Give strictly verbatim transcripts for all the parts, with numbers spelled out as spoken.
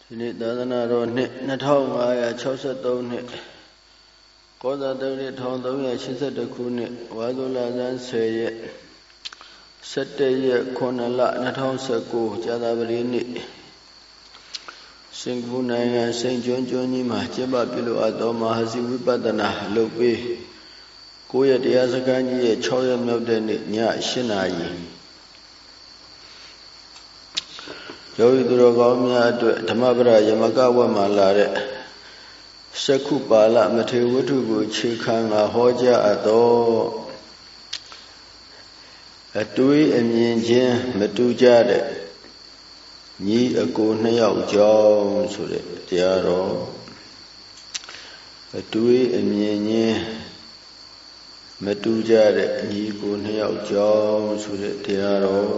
ဒီနေ့သာသနာတော်နှစ်နှစ်ထောင်ငါးရာခြောက်ဆယ်သုံးနှစ်ကောဇာတုနှစ်တစ်ထောင်သုံးရာရှစ်ဆယ်တစ်ခုနှစ်ဝါဆိုလဆန်းဆယ်ရက်ဆယ့်တစ်ရက်ခုနှစ်လနှစ်ထောင်ဆယ်ကိုကြာသပတေးနေ့စင်ကာပူနိုင်ငံစိန့်ကျွန်းကျွန်းကြီးမှာကျင်းပပြုလုပ်အပ်သောမဟာစီဝိပဿနာလုပ်ပြီးကိုယ့်ရဲ့တရားစခန်းကြီးရဲ့ခြောက်ရက်မြောက်တဲ့နေ့ည၈နာရီယောဂီသူတော်ကောင်းများအတွက်ဓမ္မပဒယမကဝတ်မှာလာတဲ့စက္ခုပါဠမထေဝတ္ထုကိုခြေခံငါဟောကြားအပ်သောအတွေးအမြင်ချင်းမတူကြတဲ့ညီအကိုနှစ်ယောက်ကြောင့်ဆိုတဲ့တရားတော်အတွေးအမြင်ချင်းမတူကြတဲ့ညီအကိုနှစ်ယောက်ကြောင့်ဆိုတဲ့တရားတော်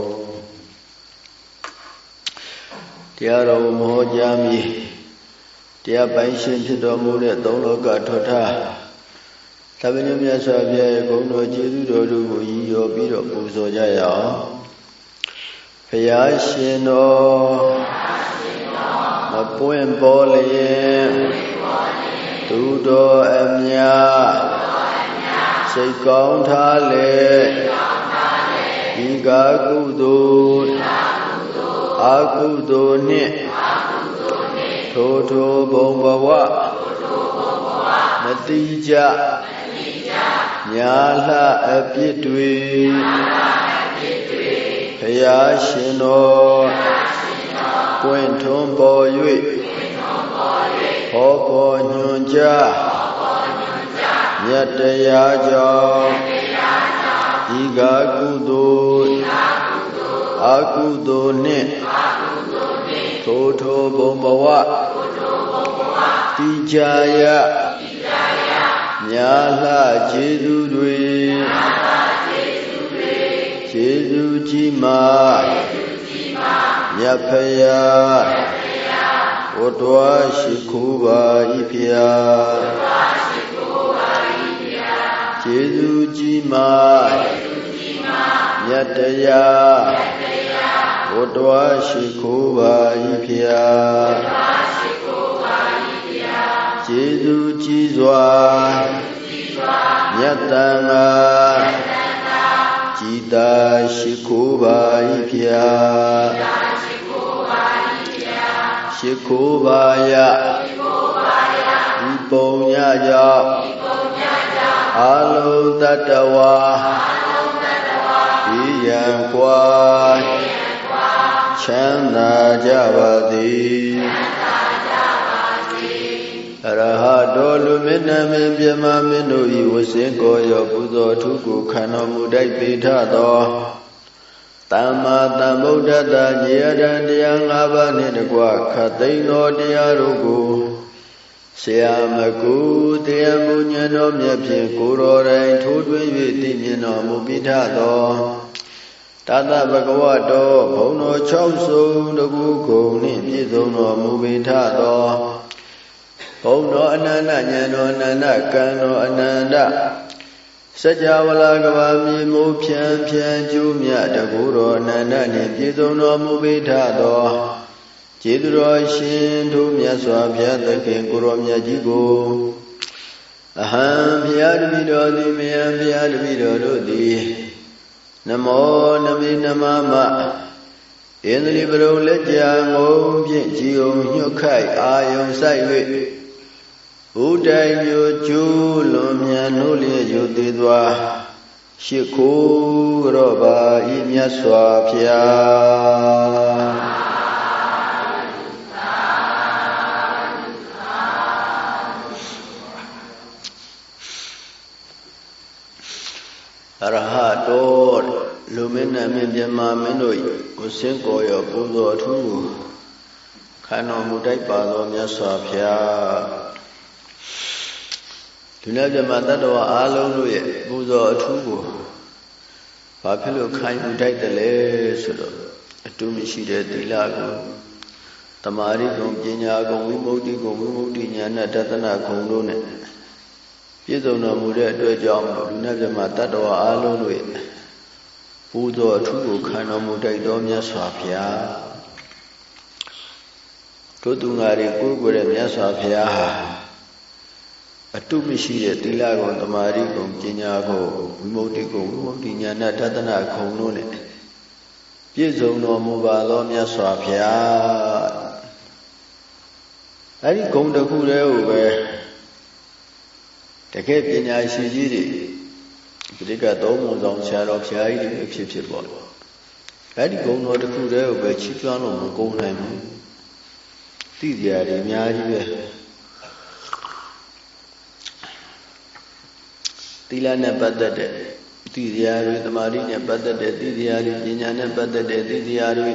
တရားတော်မဟောကြားမီတရားပိုင်ရှင်ဖြစ်တော်မူတဲ့သုံးလောကထွဋ္ဌသဗ္ဗညုမြတ်စွာဘုရားရဲ့ဂုဏ်တော်ကျေးဇူးတော်တို့ကိုရည်ရောပြီးတော့ပူဇော်ကြရအောင်ဘုရားရှင်တော်မပွင့်ပေါ်လျင်သူတော်အမြစိတ်ကောင်းထားလေဒီကကုသိုလ်အကုသိုလ်နှင့်ထိုထိုဘုံဘဝမတိကြညာလှအပြစ်တွေဘုရားရှင်တော်ပွင့်ထွန်းပေါ်၍ဟောပေါ်ညွှန်ကြားမြတ်တရားကြောင့်ဒီကကုသိုလ်အကုသိုလ်နှင့်ထိုထိုဘုံဘဝတိကြယညာလှကျေးဇူးတွေကျေးဇူးကြီးမာမြတ်ဖယားဝတ္တဝါရှိခိုးပါ၏ဖျားကျေးဇူးကြီးမာမြတ်တရားဝတ္တဝါရှိခိုးပါ၏ဖျားကျေးဇူးကြီးစွာမြတ်တန်ဃာကြည်သာရှိခိုးပါ၏ဖျားရှိခိုးပါယဤပုံညကြောင့်အာလုံးတတဝါဒီယံကွာချမ်းသာကြပါသည်အရဟတောလူမေတ္တမေပြမမင်းတို့ဤဝစင်ကိုရောပူဇော်ထုကိုခံတော်မူတိုက်ပေထသောသမ္မာသမ္ဗုဒ္ဓတ္တညေယတံတရား၅ပါးနှင့်တကွခတ်သိမ်းသောတရားတို့ကိုဆရာမကူတရားမူဉာဏ်တော်မြတ်ဖြင့်ကိုယ်တော်တိုင်ထိုးထွင်း၍သိမြင်တော်မူပိထသောတသဗ္ဗကဝတောဘုံတော်၆စုံတကူကုန်နှင့်ပြည့်စုံတော်မူပိထသောဘုံတော်အနန္တဉာဏ်တော်အနန္တကံတော်အနန္တစัจ java လာကဘာမြေမိုးဖြန်းဖြန်းကျိုးမြတကူတော်အနန္တနှင့်ပြည့်စုံတော်မူပိထသောကျေးဇူးတော်ရှင်တို့မြတ်စွာဘုရားသခင်ကိုရောမြတ်ကြီးကိုအဟံဘုရားတပည့်တော်သည်မယံဘုရားတပည့်တော်တို့သည်နမောနမိနမမဣန္ဒြိပရုလက်ကြငုံဖြင့်ကြည်ုံညှုတ်ခိုက်အာယုံဆိုင်၍ဥတိုင်မျိုးကျိုးလွန်မြန်နိုးလျက်ယူသေးသွားရှိခိုးရောပါဤမြတ်စွာဘုရားအရဟတောလူမင်းနဲ့မင်းမြမမင်းတို့ကိုစင်ကိုရောပူဇော်အထူးကိုခံတော်မူတိုက်ပါသောမြတ်စွာဘုရားလူနဲ့မြမတတ္တဝါအားလုံးတို့ရဲ့ပူဇော်အထူးကိုဘာဖြစ်လို့ခံယူတိုက်တယ်လဲဆိုတော့အတူမရှိတဲ့သီလကိုသမာဓိဂုဏ်ပညာဂုဏ်ဝိမု ക്തി ဂုဏ်ဝိမု ക്തി ဉာဏ်နဲ့တသနာဂုဏ်တို့နဲ့ပြည့်စုံတော်မူတဲ့အတွက်ကြောင့်လူနဲ့မြမတတ္တဝါအားလုံးတို့ရဲ့ပူဇော်အထူးကိုခံတော်မူတိုက်တော်မြတ်စွာဘုရားတို့သူငါတွေကိုကိုယ်ရဲ့မြတ်စွာဘုရားဟာအတုမရှိတဲ့သီလကုံသမာဓိကုံပညာကုံဝိမု ക്തി ကုံဝိမု ക്തി ဉာဏတသနာခုံတို့နဲ့ပြည့်စုံတော်မူပါသောမြတ်စွာဘုရားအဲဒီဂုံတစ်ခုတည်းကိုပဲတကယ်ပညာရှိကြီးတွေဒီကသုံးပုံဆောင်ဆရာတော်ဘုရားကြီးတွေဖြစ်ဖြစ်ပေါ့အဲဒီဂုံတော်တစ်ခုတည်းကိုပဲချီးကျွမ်းလို့မကုန်နိုင်ဘူးသိကြရတယ်အများကြီးပဲသီလနဲ့ပတ်သက်တဲ့သိကြရတွေသမာဓိနဲ့ပတ်သက်တဲ့သိကြရတွေပညာနဲ့ပတ်သက်တဲ့သိကြရတွေ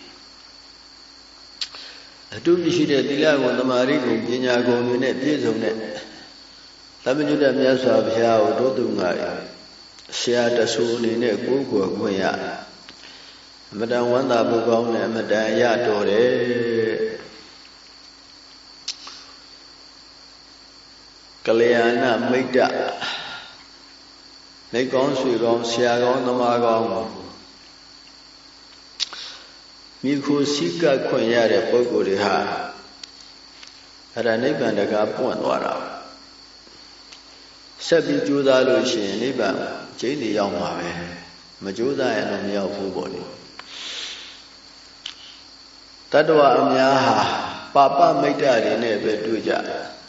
အတုမရှိတဲ့သီလကိုသမာဓိကိုပညာကိုတွေနဲ့ပြည့်စုံတဲ့သမညုတ္တမြတ်စွာဘုရားကိုတို့သူငါဆရာတဆူအနေနဲ့ကိုးကွယ်ခွင့်ရအမတန်ဝမ်းသာဖို့ကောင်းတယ်အမတန်ရတော်တယ်ကလျာဏမိတ်တနေကောင်းဆွေကောင်းဆရာကောင်းသမားကောင်းမိခိုစိကခွင့်ရတဲ့ပုဂ္ဂိုလ်တွေဟာအဲ့ဒါနိဗ္ဗာန်တကားပွင့်သွားတာဆက်ပြီးကြိုးစားလို့ရှိရင်နိဗ္ဗာန်ကျိန်းနေရောက်မှာပဲမကြိုးစားရင်တော့မရောက်ဘူးပေါ့လေတတ္တဝအများဟာပါပမိတ်တတွေနဲ့ပဲတွေ့ကြ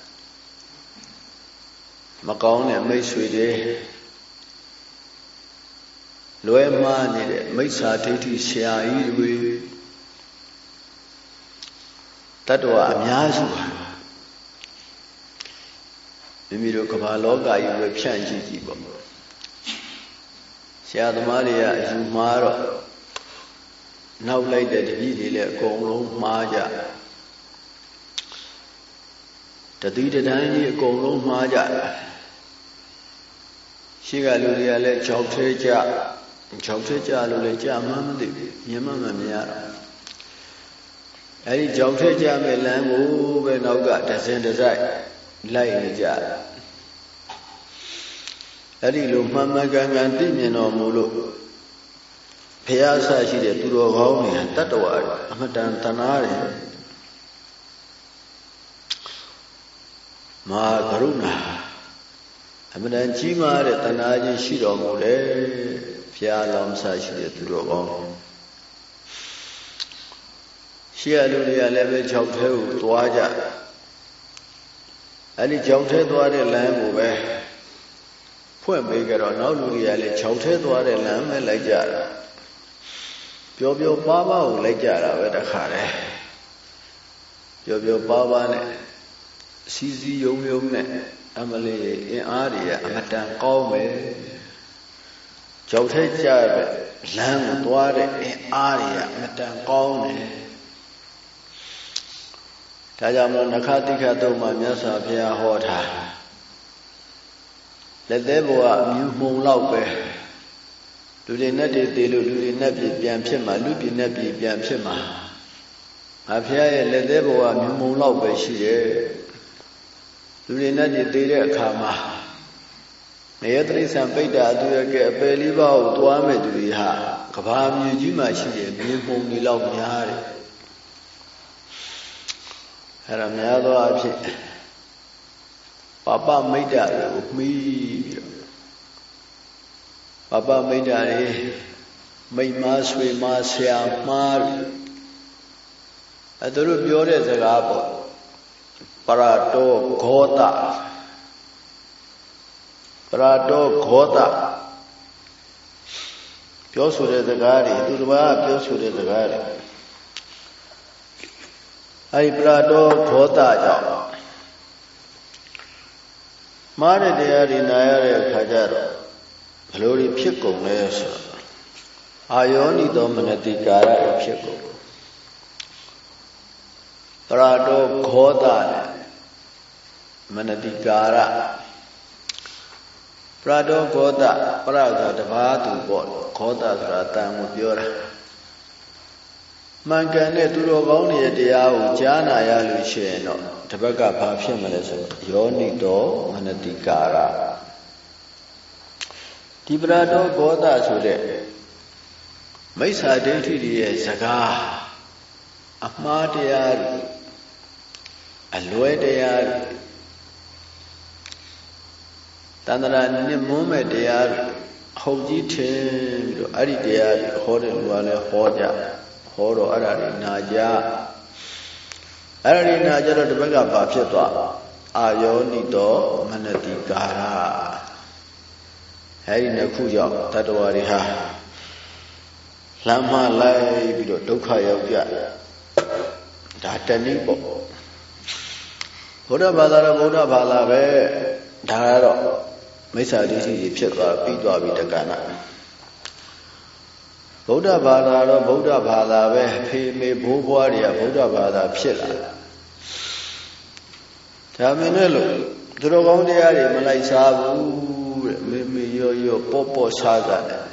မကောင်းတဲ့မိတ်ဆွေတွေလွဲမှားနေတဲ့မိစ္ဆာဒိဋ္ဌိဆရာကြီးတွေတတ္တဝအများစုဟာမိမိတို့ကမ္ဘာလောကကြီးပဲဖြန့်ကြည့်ကြည့်ပေါ့ဆရာသမားတွေကအယူမှားတော့နောက်လိုက်တဲ့တပည့်တွေလည်းအကုန်လုံးမှားကြတတိတန်းကြီးအကုန်လုံးမှားကြရှိကလူတွေကလည်းကြောက်သေးကြကြောက်သေးကြလို့လည်းကြာမှမသိဘူးမြင်မှမမြင်ရတော့အဲဒီကြောက်သေးကြမဲ့လမ်းကိုပဲနောက်ကတစင်တစိုက်လိုက်နေကြအဲ့ဒီလိုမှန်မှန်ကန်ကန်သိမြင်တော်မူလို့ဘုရားဆရှိတဲ့သူတော်ကောင်းတွေတတ္တဝါအမတန်တနာတယ်မဟာကရုဏာအမတန်ကြီးမားတဲ့တနာခြင်းရှိတော်မူတယ်ဘုရားလောင်းဆရှိတဲ့သူတော်ကောင်းရှေ့ရလူတွေကလည်းပဲ၆ထဲကိုသွားကြအဲ့ဒီ၆ထဲသွားတဲ့လမ်းကိုပဲဖွင့်ပေးကြတော့နောက်လူတွေကလည်း၆ထဲသွားတဲ့လမ်းပဲလိုက်ကြတာပျော်ပျော်ပါးပါးကိုလိုက်ကြတာပဲတခါတည်းပျော်ပျော်ပါးပါးနဲ့စီစီယုံယုံနဲ့အမလေးအင်အားတွေကအမတန်ကောင်းပဲကြောက်ထဲကြပဲလမ်းကိုသွားတဲ့အင်အားတွေကအမတန်ကောင်းတယ်ဒါကြောင့်မို့နခတိခတုံမှာမြတ်စွာဘုရားဟောထားလက်သေးဘဝအမြူမှုံလောက်ပဲလူတွေနဲ့တည်တည်လို့လူတွေနဲ့ပြည်ပြန်ဖြစ်မှာလူပြည်နဲ့ပြည်ပြန်ဖြစ်မှာငါဘုရားရဲ့လက်သေးဘဝအမြူမှုံလောက်ပဲရှိတယ်လူတွေနဲ့တည်တည်တဲ့အခါမှာနေရတိဆံပိဋ္ဌာအတူရကဲအပယ်လေးပါးကိုတွားမဲ့သူတွေဟာကဘာမြေကြီးမှာရှိတဲ့မြေပုံတွေလောက်များတယ်အဲ့ဒါများသောအားဖြင့်ပပမိတ်တာကိုမှီးပြီးတော့ပပမိတ်တာတွေမိတ်မားဆွေမားဆရာမားအဲသူတို့ပြောတဲ့စကားပေါ့ပရတောဂောတပရတောဂောတပြောဆိုတဲ့စကားတွေသူတစ်ပါးပြောဆိုတဲ့စကားတွေအဲဒီပရတောဂောတကြောင့်မှားတဲ့တရားတွေနာရတဲ့အခါကျတော့ဘလို့တွေဖြစ်ကုန်လဲဆိုတော့အာယောနိသောမနတိကာရဖြစ်ကုန်ပရတောဂောတနဲ့မနတိကာရပရတောဂောတပရကတဘာသူပေါ့ဂောတဆိုတာတန်ကိုပြောတာမှန်ကန်တဲ့သူတော်ကောင်းတွေရဲ့တရားကိုကြားနာရလို့ရှိရင်တော့တပတ်ကဘာဖြစ်မလဲဆိုယောနိတောမနတိကာရဒီပရတောဂောတဆိုတဲ့မိစ္ဆာဒိဋ္ဌိရဲ့စကားအမှားတရားအလွဲတရားတန္တရာနှစ်မွန်းမဲ့တရားဟုတ်ကြီးထင်ပြီးတော့အဲ့ဒီတရားဟောတဲ့လူကလည်းဟောကြဟောတော့အဲ့ဒါတွေနာကြအဲ့ဒါတွေနာကြတော့ဒီဘက်ကဘာဖြစ်သွားအာယောနိတောမနတိကာရအဲ့ဒီနှစ်ခုကြောင့်တတ္တဝါတွေဟာလမ်းမလိုက်ပြီးတော့ဒုက္ခရောက်ကြဒါတဏှိပေါ့ဘုရားဘာသာတော့ဗုဒ္ဓဘာသာပဲဒါကတော့မိစ္ဆာဒိဋ္ဌိကြီးဖြစ်သွားပြီးသွားပြီတက္ကနာဗုဒ္ဓဘာသာတော့ဗုဒ္ဓဘာသာပဲဖေမေဘိုးဘွားတွေကဗုဒ္ဓဘာသာဖြစ်လာဒါမင်းနဲ့လို့သူတော်ကောင်းတရားတွေမလိုက်စားဘူးတဲ့မေမေရောရောပေါ့ပေါ့စားစားတယ်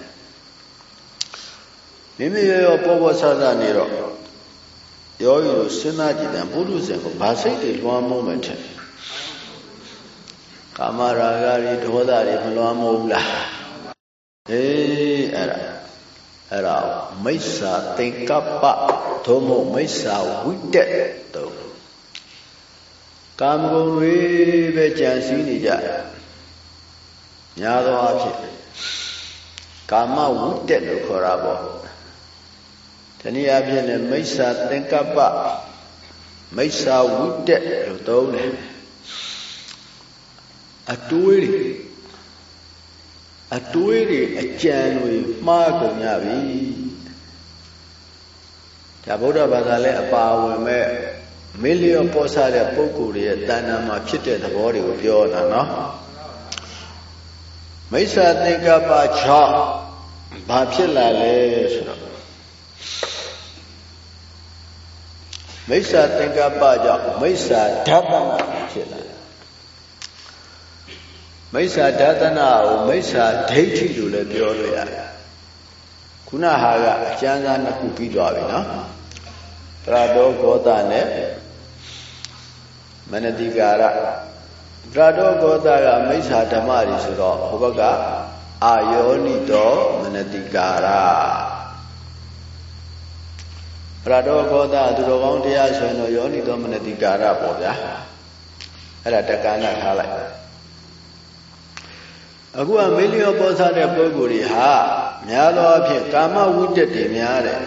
မေမေရောရောပေါ့ပေါ့စားစားနေတော့ယောဂီတို့စဉ်းစားကြည့်တယ်ပုရုဇဉ်ကိုဗာစိတ်တွေလွှမ်းမိုးမယ်ထင်ကာမရာဂတွေဒေါသတွေမလွှမ်းမိုးဘူးလားအေးအဲ့ဒါအဲ့ဒါမိစ္ဆာသင်္ကပ္ပသို့မဟုတ်မိစ္ဆာဝိတက်တို့ကာမဂုဏ်တွေပဲကြံစည်နေကြညာသောအဖြစ်ကာမဝိတက်လို့ခေါ်တာပေါ့တနည်းအားဖြင့်လည်းမိစ္ဆာသင်္ကပ္ပမိစ္ဆာဝိတက်လို့သုံးတယ်အတွေးတွေအတွေးတွေအကြံတွေမှားကုန်ကြပြီဒါဗုဒ္ဓဘာသာလည်းအပါဝင်မဲ့မေလျောပေါ်စားတဲ့ပုဂ္ဂိုလ်တွေရဲ့တဏ္ဍာမှာဖြစ်တဲ့သဘောတွေကိုပြောတာနော်မိစ္ဆာသင်္ကပ္ပ၆ဘာဖြစ်လာလဲဆိုတော့မိစ္ဆာသင်္ကပ္ပကြောင့်မိစ္ဆာဓတ္တနာဖြစ်လာမိစ္ဆာဓတ္တနာကိုမိစ္ဆာဒိဋ္ဌိလို့လည်းပြောလို့ရတယ်ခုနဟာကအကျမ်းစာနှစ်ခုပြီးသွားပြီနော်တရတောဂောတနဲ့မနတိကာရတရတောဂောတကမိစ္ဆာဓမ္မတွေဆိုတော့ဟိုဘက်ကအာယောနိတောမနတိကာရတရတောဂောတသူတော်ကောင်းတရားဆိုရင်တော့ယောနိတောမနတိကာရပေါ့ဗျာအဲ့ဒါတက္ကနာထားလိုက်အခုကမေလျောပေါ်စားတဲ့ပုဂ္ဂိုလ်တွေဟာများသောအားဖြင့်ကာမဝိတ္တတွေများတယ်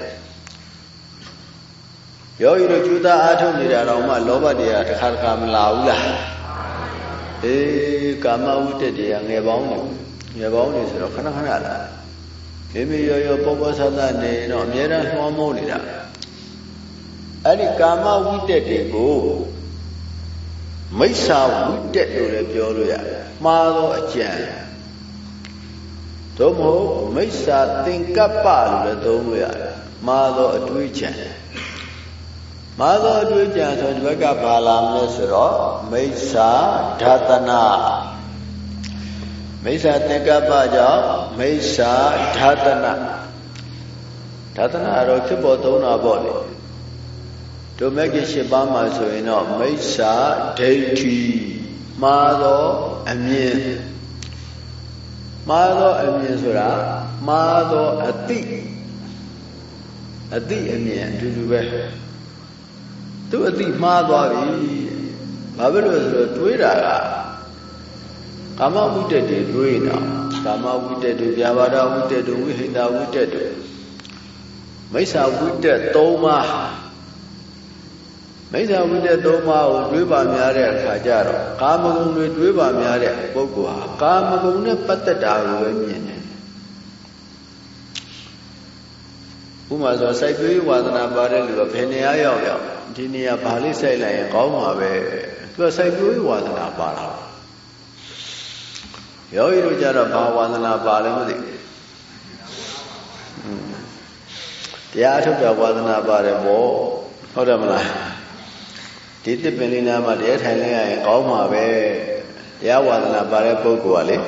ယောဂီတို့ကျူတာအားထုတ်နေတာတော့မှလောဘတရားတစ်ခါတစ်ခါမလာဘူးလားအေးကာမဝိတ္တတွေကငယ်ပေါင်းတယ်ငယ်ပေါင်းနေဆိုတော့ခဏခဏလာမိမိရောရောပေါ်ပေါ်ဆဆနေတော့အများအားလွှမ်းမိုးနေတာအဲ့ဒီကာမဝိတ္တတွေကိုမိစ္ဆာဝိတ္တလို့လည်းပြောလို့ရတယ်မှားသောအကြံသို့မဟုတ်မိစ္ဆာသင်္ကပ္ပလို့လည်းသုံးလို့ရတယ်မှားသောအတွေးကြံမှားသောအတွေးကြံဆိုဒီဘက်ကဘာလာမလဲဆိုတော့မိစ္ဆာဓတ္တနာမိစ္ဆာသင်္ကပ္ပကြောင့်မိစ္ဆာဓတ္တနာဓတ္တနာတော့ဖြစ်ပေါ်သုံးတာပေါ့လေဒုမဂ္ဂင်၈ပါးမှာဆိုရင်တော့မိစ္ဆာဒိဋ္ဌိမှားသောအမြင်မှားသောအမြင်ဆိုတာမှားသောအသိအသိအမြင်အတူတူပဲသူအသိမှားသွားပြီဘာဖြစ်လို့ဆိုတော့တွေးတာကကာမဝိတ္တတွေတွေးတာကာမဝိတ္တတွေဗျာပါဒဝိတ္တတွေဝိဟိတဝိတ္တတွေမိစ္ဆာဝိတ္တ၃ပါးမိစ္ဆာဝိတ္တသုံးပါးကိုတွေးပါများတဲ့အခါကျတော့ကာမဂုဏ်တွေတွေးပါများတဲ့ပုဂ္ဂိုလ်ဟာကာမဂုဏ်နဲ့ပတ်သက်တာကိုပဲမြင်တယ်ဥပမာဆိုစိုက်ပျိုးရေးဝါသနာပါတဲ့လူကဘယ်နေရာရောက်ရောက်ဒီနေရာဘာလေးစိုက်လိုက်ရင်ကောင်းမှာပဲသူကစိုက်ပျိုးရေးဝါသနာပါတာယောဂီတို့ကြတော့ဘာဝါသနာပါလဲမသိဘူးတရားထုတ်တာဝါသနာပါတယ်ပေါ့ဟုတ်တယ်မလားဒီတစ်ပင်လေးနားမှာတရားထိုင်လိုက်ရရင်ကောင်းမှာပဲတရားဝါဒနာပါတဲ့ပုဂ္ဂိုလ်ကလေ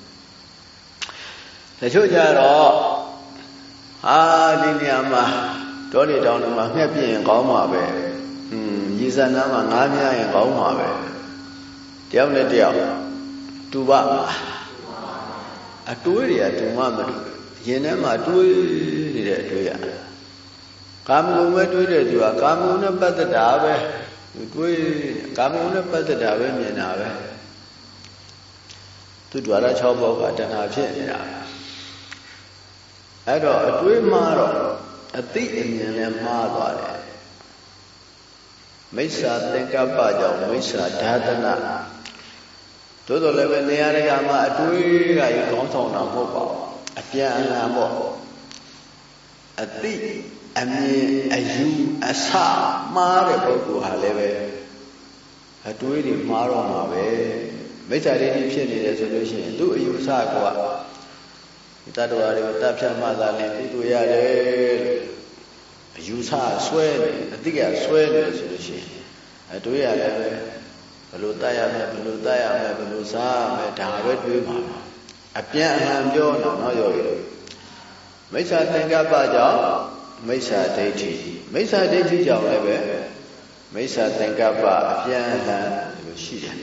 တချို့ကြတော့အာဒီနေရာမှာတောတွေတောင်တွေမှာငှက်ပြင်းရင်ကောင်းမှာပဲอืมရေစံနားမှာငားများရင်ကောင်းမှာပဲတယောက်နဲ့တယောက်တူပါအတွေးတွေကတူမှမတူရင်ထဲမှာတွေးနေတဲ့အတွေးရကာမဂုဏ်ပဲတွေးတဲ့သူကကာမဂုဏ်နဲ့ပတ်သက်တာပဲတွေးကာမဂုဏ်နဲ့ပတ်သက်တာပဲမြင်တာပဲသူဒွါရ၆ပါးကတဏှာဖြစ်နေတာအဲ့တော့အတွေးမှားတော့အသိအမြင်လည်းမှားသွားတယ်မိစ္ဆာသင်္ကပ္ပကြောင့်မိစ္ဆာဓာတနာသို့တော်လည်းပဲနေရာတကာမှာအတွေးကရကောင်းဆောင်တာမဟုတ်ပါဘူးအပြန်အလှန်ပေါ့အသိအမြင်အယူအဆမှားတဲ့ပုဂ္ဂိုလ်ဟာလည်းပဲအတွေးတွေမှားတော့မှာပဲမိစ္ဆာဒိဋ္ဌိဖြစ်နေတယ်ဆိုလို့ရှိရင်သူ့အယူအဆကဒီတတ္တဝါတွေကိုတတ်ဖြတ်မှသာလျှင်ကုသိုလ်ရတယ်အယူဆဆွဲနေအတိကဆွဲနေတယ်ဆိုလို့ရှိရင်အတွေးရတယ်ပဲဘယ်လိုတတ်ရမလဲဘယ်လိုတတ်ရမလဲဘယ်လိုစားရမလဲဒါပဲတွေးမှာအပြန်အလှန်ပြောတော့နော်ရောရမိစ္ဆာသင်္ကပ္ပကြောင့်မိစ္ဆာဒိဋ္ဌိမိစ္ဆာဒိဋ္ဌိကြောင့်လည်းပဲမိစ္ဆာသင်္ကပ္ပအပြန်အလှန်လို့ရှိတယ်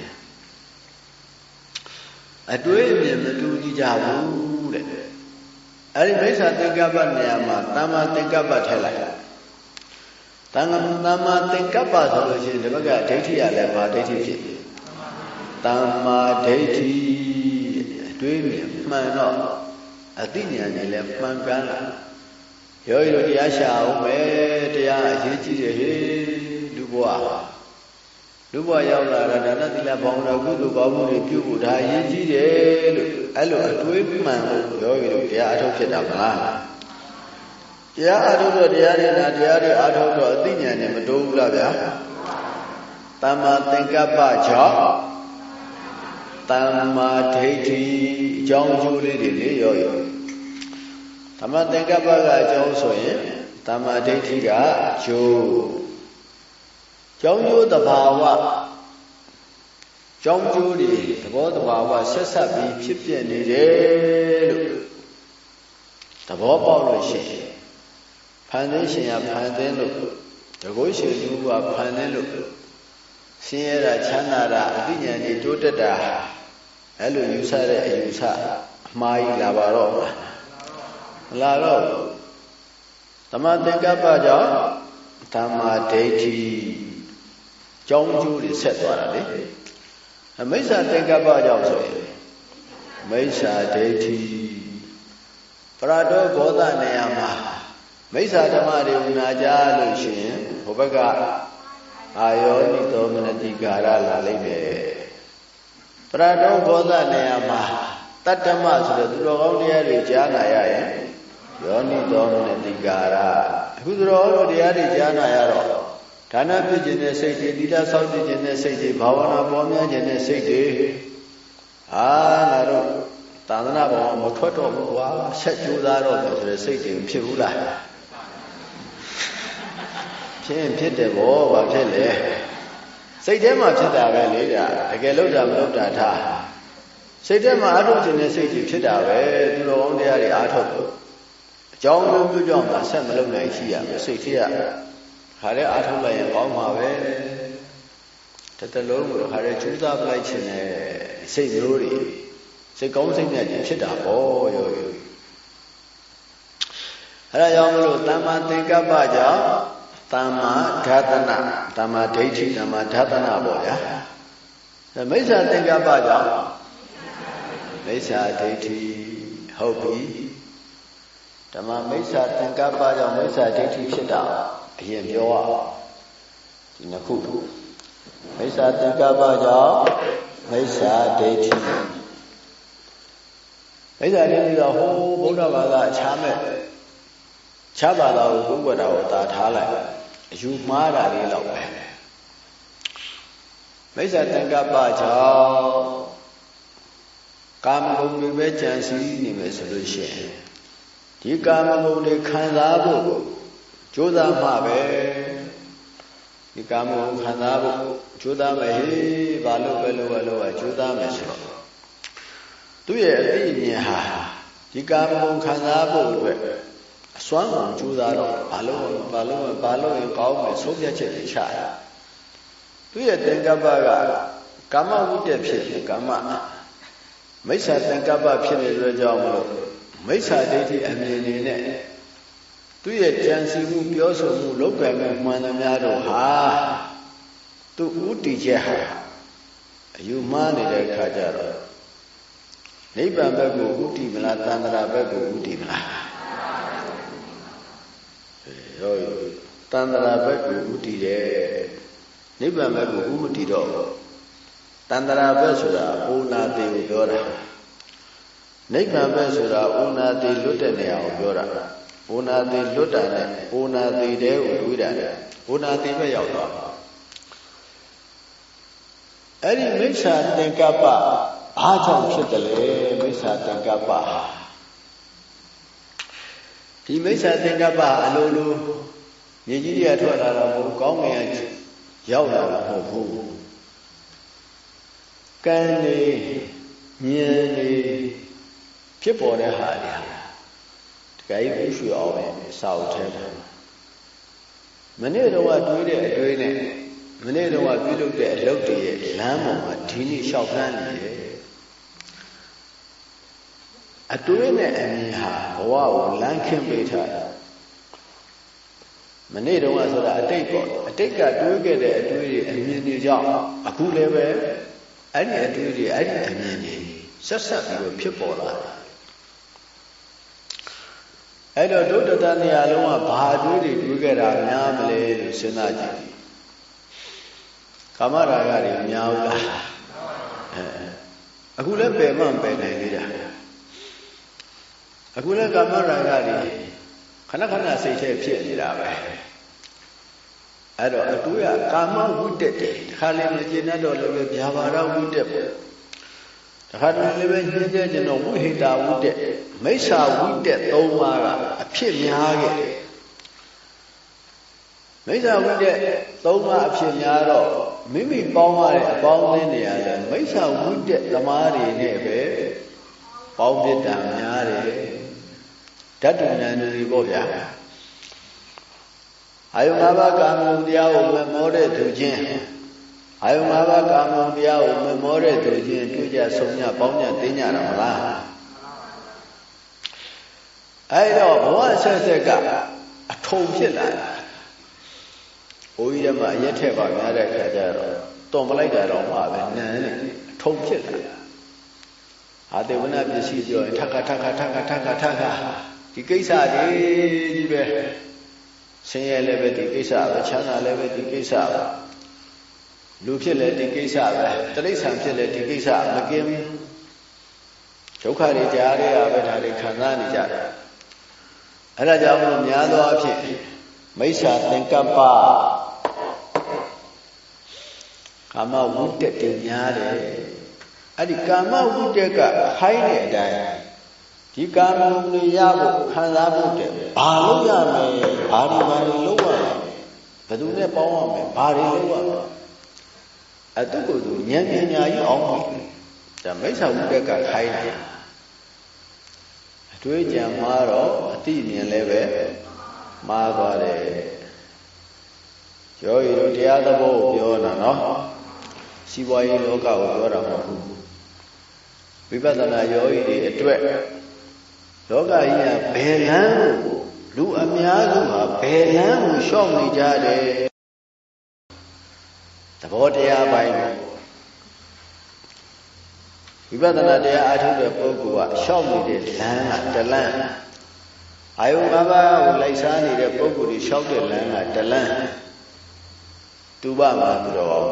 အတွေးအမြင်မတူကြဘူးတဲ့အဲ့ဒီမိစ္ဆာသင်္ကပ္ပနေရာမှာသမ္မာသင်္ကပ္ပထည့်လိုက်တန်သမ္မာသင်္ကပ္ပဆိုလို့ရှိရင်ဒီဘက်ကဒိဋ္ဌိရလည်းဘာဒိဋ္ဌိဖြစ်သမ္မာဒိဋ္ဌိအတွေးမြင်မှန်တော့အသိဉာဏ်နဲ့လည်းမှန်ကန်လာရောရတို့တရားရှာအောင်ပဲတရားအရေးကြီးတယ်ဟေးလူဘဝလူဘဝရောက်လာတာဒါနသီလဘောင်တော်ကုသိုလ်ကောင်းမှုတွေပြုဖို့ဒါအရေးကြီးတယ်လို့အဲ့လိုအတွေးမှန်လို့ရောရတို့တရားအထုတ်ဖြစ်တာမလားတရားအထုတ်တော့တရားတွေနာတရားတွေအထုတ်တော့အသိဉာဏ်နဲ့မတိုးဘူးလားဗျာသမ္မာသင်္ကပ္ပကြောင့်သမ္မာဒိဋ္ဌိအကြောင်းအကျိုးလေးတွေလေရောရသမ္မာသင်္ကပ္ပကအကြောင်းဆိုရင်သမ္မာဒိဋ္ဌိကအကျိုးကြောင်းကျိုးတဘာဝကြောင်းကျိုးတွေသဘောတဘာဝဆက်ဆက်ပြီးဖြစ်ပြနေတယ်လို့သဘောပေါက်လို့ရှိရင်ဖန်သင်းရှင်ကဖန်သင်းလို့တကုရှင်သူကဖန်သင်းလို့ဆင်းရဲတာချမ်းသာတာအသိဉာဏ်တွေတိုးတက်တာအဲ့လိုယူဆတဲ့အယူဆအမှားကြီးလာပါတော့မလာတော့သမ္မာသင်္ကပ္ပကြောင့်သမ္မာဒိဋ္ဌိကြောင်းကျိုးတွေဆက်သွားတာလေမိစ္ဆာသင်္ကပ္ပကြောင့်ဆိုရင်မိစ္ဆာဒိဋ္ဌိပရတောဘောဓနေရာမှာမိစ္ဆာဓမ္မတွေနာကြလို့ရှိရင်ဘုဘကအာယောနိသောမနတိကာရလာလိမ့်မယ်ပရတောဘောဓနေရာမှာတတ္တမဆိုတဲ့သူတော်ကောင်းတရားတွေကြားနာရရင်ယောနိသောမနတိကာရအခုသူတော်တို့တရားတွေကြားနာရတော့ဒါနပြုခြင်းနဲ့စိတ်တွေသီလဆောက်တည်ခြင်းနဲ့စိတ်တွေဘာဝနာပွားများခြင်းနဲ့စိတ်တွေအာငါတို့သာသနာ့ဘောင်မထွက်တော့ဘူးကွာဆက်ကြိုးစားတော့မယ်ဆိုတဲ့စိတ်တွေဖြစ်ဘူးလားဖြစ်ရင်ဖြစ်တယ်ဗောဘာဖြစ်လဲစိတ်ထဲမှာဖြစ်တာပဲလေဒါတကယ်လို့တာမလို့တာထားစိတ်ထဲမှာအားထုတ်ခြင်းနဲ့စိတ်ကြီးဖြစ်တာပဲသူတော်ကောင်းတရားတွေအားထုတ်လို့အကြောင်းမျိုးမျိုးကြောင့်သာဆက်မလုပ်နိုင်ရှိရမယ်စိတ်ထဲကခါတဲ့အားထုတ်လိုက်ရင်ကောင်းမှာပဲတတလုံးကိုခါတဲ့ကျူးစားပလိုက်ခြင်းနဲ့စိတ်မျိုးတွေစိတ်ကောင်းစိတ်နဲ့ဖြစ်တာပေါ့ရောရောအဲဒါကြောင့်မလို့သမ္မာသင်္ကပ္ပကြောင့်သမ္မာဓာတနာသမ္မာဒိဋ္ဌိသမ္မာဓာတနာပေါ့ဗျာမိစ္ဆာသင်္ကပ္ပကြောင့်မိစ္ဆာဒိဋ္ဌိဟုတ်ပြီဓမ္မမိစ္ဆာသင်္ကပ္ပကြောင့်မိစ္ဆာဒိဋ္ဌိဖြစ်တာအရင်ပြောရဒီနှစ်ခုမိစ္ဆာသင်္ကပ္ပကြောင့်မိစ္ဆာဒိဋ္ဌိမိစ္ဆာဒိဋ္ဌိကဟိုးဗုဒ္ဓဘာသာအခြားမဲ့ခြားဘာသာကိုကိုယ်ကွယ်တာကိုသာထားလိုက်အယူမှားတာလေးတော့ပဲမိစ္ဆာသင်္ကပ္ပကြောင့်ကာမဂုဏ်တွေပဲကြံစည်နေမယ်ဆိုလို့ရှိရင်ဒီကာမဂုဏ်တွေခံစားဖို့ကြိုးစားမှပဲဒီကာမဂုဏ်ခံစားဖို့ကြိုးစားမယ်ဟေးဘာလို့ပဲလို့ပဲလို့ကြိုးစားမယ်ဆိုတော့သူ့ရဲ့အသိဉာဏ်ဟာဒီကာမဂုဏ်ခံစားဖို့အတွက်အစွမ်းကုန်ကြိုးစားတော့ဘာလို့ဘာလို့ဘာလို့ရင်ကောင်းမယ်ဆုံးဖြတ်ချက်တွေချရသူရဲ့သင်္ကပ္ပကကာမဝိတ္တဖြစ်တယ်ကာမမိစ္ဆာသင်္ကပ္ပဖြစ်နေတဲ့ကြောင့်မလို့မိစ္ဆာဒိဋ္ဌိအမြင်နေနဲ့သူရဲ့ကြံစည်မှုပြောဆိုမှုလုပ်ကံမှုမှန်သမျှတို့ဟာသူဥတည်ချက်ဟာအယူမှားနေတဲ့အခါကျတော့နိဗ္ဗာန်ဘက်ကိုဥတည်မလားသန္တရာဘက်ကိုဥတည်မလားဟုတ်သန္တရာဘက်ကိုဥတည်တယ်နိဗ္ဗာန်ဘက်ကိုဥမတည်တော့သန္တရာဘက်ဆိုတာဩနာတိကိုပြောတာနိဗ္ဗာန်ဘက်ဆိုတာဩနာတိလွတ်တဲ့နေရာကိုပြောတာဩနာတိလွတ်တာနဲ့ဩနာတိတဲကိုတွေးတာနဲ့ဩနာတိဘက်ရောက်သွားအဲ့ဒီမိစ္ဆာသင်္ကပ္ပဘာကြောင့်ဖြစ်တယ်လဲမိစ္ဆာသင်္ကပ္ပဒီမိစ္ဆာသင်္ကပ္ပအလိုလိုမြေကြီးတွေကထွက်လာတော့ဘုကောင်းငင်ရောက်လာတာမဟုတ်ဘူးကံနေဉာဏ်နေဖြစ်ပေါ်တဲ့ဟာတွေတကယ်ကြီးဥရွှေအောင်ပဲစာအုပ်ထဲမှာမနေ့တော့တွေးတဲ့အတွေးနဲ့မနေ့တော့ပြုလုပ်တဲ့အလုပ်တွေရဲ့လမ်းပေါ်မှာဒီနေ့လျှောက်လန်းနေတယ်အတွေးနဲ့အမြင်ဟာဘဝကိုလမ်းခင်းပေးထားတာမနေ့တော့ဆိုတာအတိတ်ပေါ့အတိတ်ကတွေးခဲ့တဲ့အတွေးတွေအမြင်တွေကြောင့်အခုလည်းပဲအဲ့ဒီအတွေးတွေအဲ့ဒီအမြင်တွေဆက်ဆက်ပြီးတော့ဖြစ်ပေါ်လာတယ်အဲ့တော့ဒုဒ္ဒတနေရာလုံးကဘာအတွေးတွေတွေးခဲ့တာများမလဲလို့စဉ်းစားကြည့်ကာမရာဂတွေများဘူးလားအဲအခုလည်းပယ်မှပယ်နိုင်သေးတာအခုလည်းကာမရာဂတွေခဏခဏစိတ်ထဲဖြစ်နေတာပဲအဲ့တော့အတူရကာမဝိတက်တယ်တခါလည်းမကျေနပ်တော့လည်းပဲဗျာပါဒဝိတက်ပေါ့တခါတည်းလည်းပဲညှင်းတဲ့ကျွန်တော်ဝိဟိတာဝိတက်မိစ္ဆာဝိတက်သုံးပါးကအဖြစ်များခဲ့တယ်မိစ္ဆာဝိတက်သုံးပါးအဖြစ်များတော့မိမိပေါင်းရတဲ့အပေါင်းအသင်းတွေရတယ်မိစ္ဆာဝိတက်သမားတွေနဲ့ပဲပေါင်းပြစ်တာများတယ်ဓာတုဉာဏ်တွေပေါ့ဗျာအာယု၅ပါးကာမဂုဏ်တရားကိုမမောတဲ့သူချင်းအာယု၅ပါးကာမဂုဏ်တရားကိုမမောတဲ့သူချင်းတွေ့ကြဆုံညပေါင်းညတင်းကြတာမလားအဲ့တော့ဘဝဆက်ဆက်ကအထုံဖြစ်လာတာဘိုးကြီးဓမ္မအရက်ထက်ပါများတဲ့ခါကျတော့တွန်ပလိုက်တာတော့မှပဲနန်းနဲ့အထုံဖြစ်လာတာအာတေဝနာပစ္စည်းပြောရင်ထခထခထခထခထခဒီကိစ္စတွေကြီးပဲဆင်းရဲလည်းပဲဒီကိစ္စပဲချမ်းသာလည်းပဲဒီကိစ္စပဲလူဖြစ်လည်းဒီကိစ္စပဲတိရစ္ဆာန်ဖြစ်လည်းဒီကိစ္စမကင်းဒုက္ခတွေကြားရတာပဲဒါတွေခံစားနေကြတယ်အဲ့ဒါကြောင့်မို့များသောအားဖြင့်မိစ္ဆာသင်္ကပ္ပကာမဝိတက်တင်များတယ်အဲ့ဒီကာမဝိတက်ကခိုင်းတဲ့အတိုင်းဒီကာမဂုဏ်တွေရဖို့ခံစားဖို့တဲ့ဘာလို့ရမလဲဘာတွေဘာတွေလုပ်ရမလဲဘယ်သူနဲ့ပေါင်းရမလဲဘာတွေလုပ်ရမလဲအတုကိုသူဉာဏ်ပညာကြီးအောင်ပြီဒါမိစ္ဆာဝိတက်ကခိုင်းတယ်အတွေးကြံမှာတော့အတိအမြင်လည်းပဲမှားသွားတယ်ယောဂီတို့တရားသဘောကိုပြောတာနော်စီးပွားရေးလောကကိုပြောတာမဟုတ်ဘူးဝိပဿနာယောဂီတွေအတွက်လောကကြီးကဘယ်လမ်းကိုလူအများစုဟာဘယ်လမ်းကိုရှောက်နေကြတယ်သဘောတရားပိုင်းဝိပဿနာတရားအားထုတ်တဲ့ပုဂ္ဂိုလ်ကရှောက်နေတဲ့လမ်းကတလမ်းအာယု၅ပါးကိုလိုက်စားနေတဲ့ပုဂ္ဂိုလ်တွေရှောက်တဲ့လမ်းကတလမ်းတူပါမှာသူတော်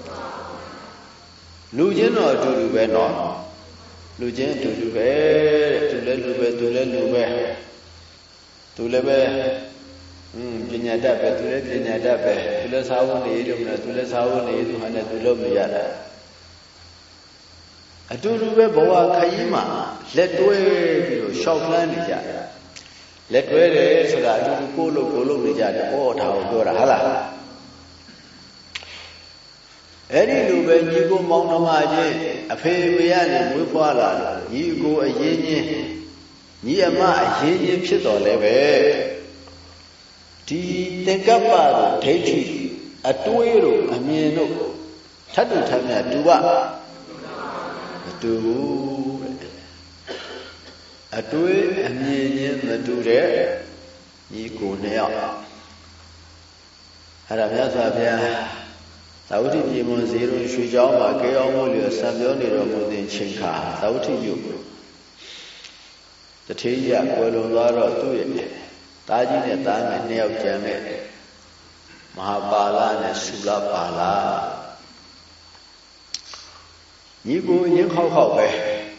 လူချင်းတော့အတူတူပဲနော်လူချင်းအတူတူပဲတဲ့သူလည်းလူပဲသူလည်းလူပဲသူလည်းပဲอืมပညာတတ်ပဲသူလည်းပညာတတ်ပဲသူလည်းသာဝနေလို့မလားသူလည်းသာဝနေသူဟာနဲ့သူလို့မရတာအတူတူပဲဘဝခရီးမှာလက်တွဲပြီးတော့ရှောက်လန်းနေကြတယ်လက်တွဲတယ်ဆိုတာအတူတူကိုလို့ကိုလို့နေကြတယ်ဟောဒါကိုပြောတာဟုတ်လားအဲ့ဒီလိုပဲညီကိုမောင်နှမချင်းအဖေမေရနဲ့မွေးဖွားလာလို့ညီကိုအရင်ချင်းညီအမအရင်ချင်းဖြစ်တော်လဲပဲဒီသင်္ကပ္ပတို့ဒိဋ္ဌိအတွေးတို့အမြင်တို့ထပ်တူထပ်မြတ်တူပါမတူဘူးအတွေးအမြင်ချင်းမတူတဲ့ညီကိုနှစ်ယောက်အဲ့ဒါမြတ်စွာဘုရားသသာဝတိပြည်မွန်ဇေရုံရွှေเจ้าမှာကေအောင်မို့လျော်စံပြောနေတော်မူတဲ့ချိန်ခါသာဝတိမြို့တထေးရကွယ်လွန်သွားတော့သူ့ရဲ့တားကြီးနဲ့တားငယ်နှစ်ယောက်ကျန်တဲ့မဟာပါဠနဲ့သုလပါဠညီကိုရင်းခောက်ခောက်ပဲ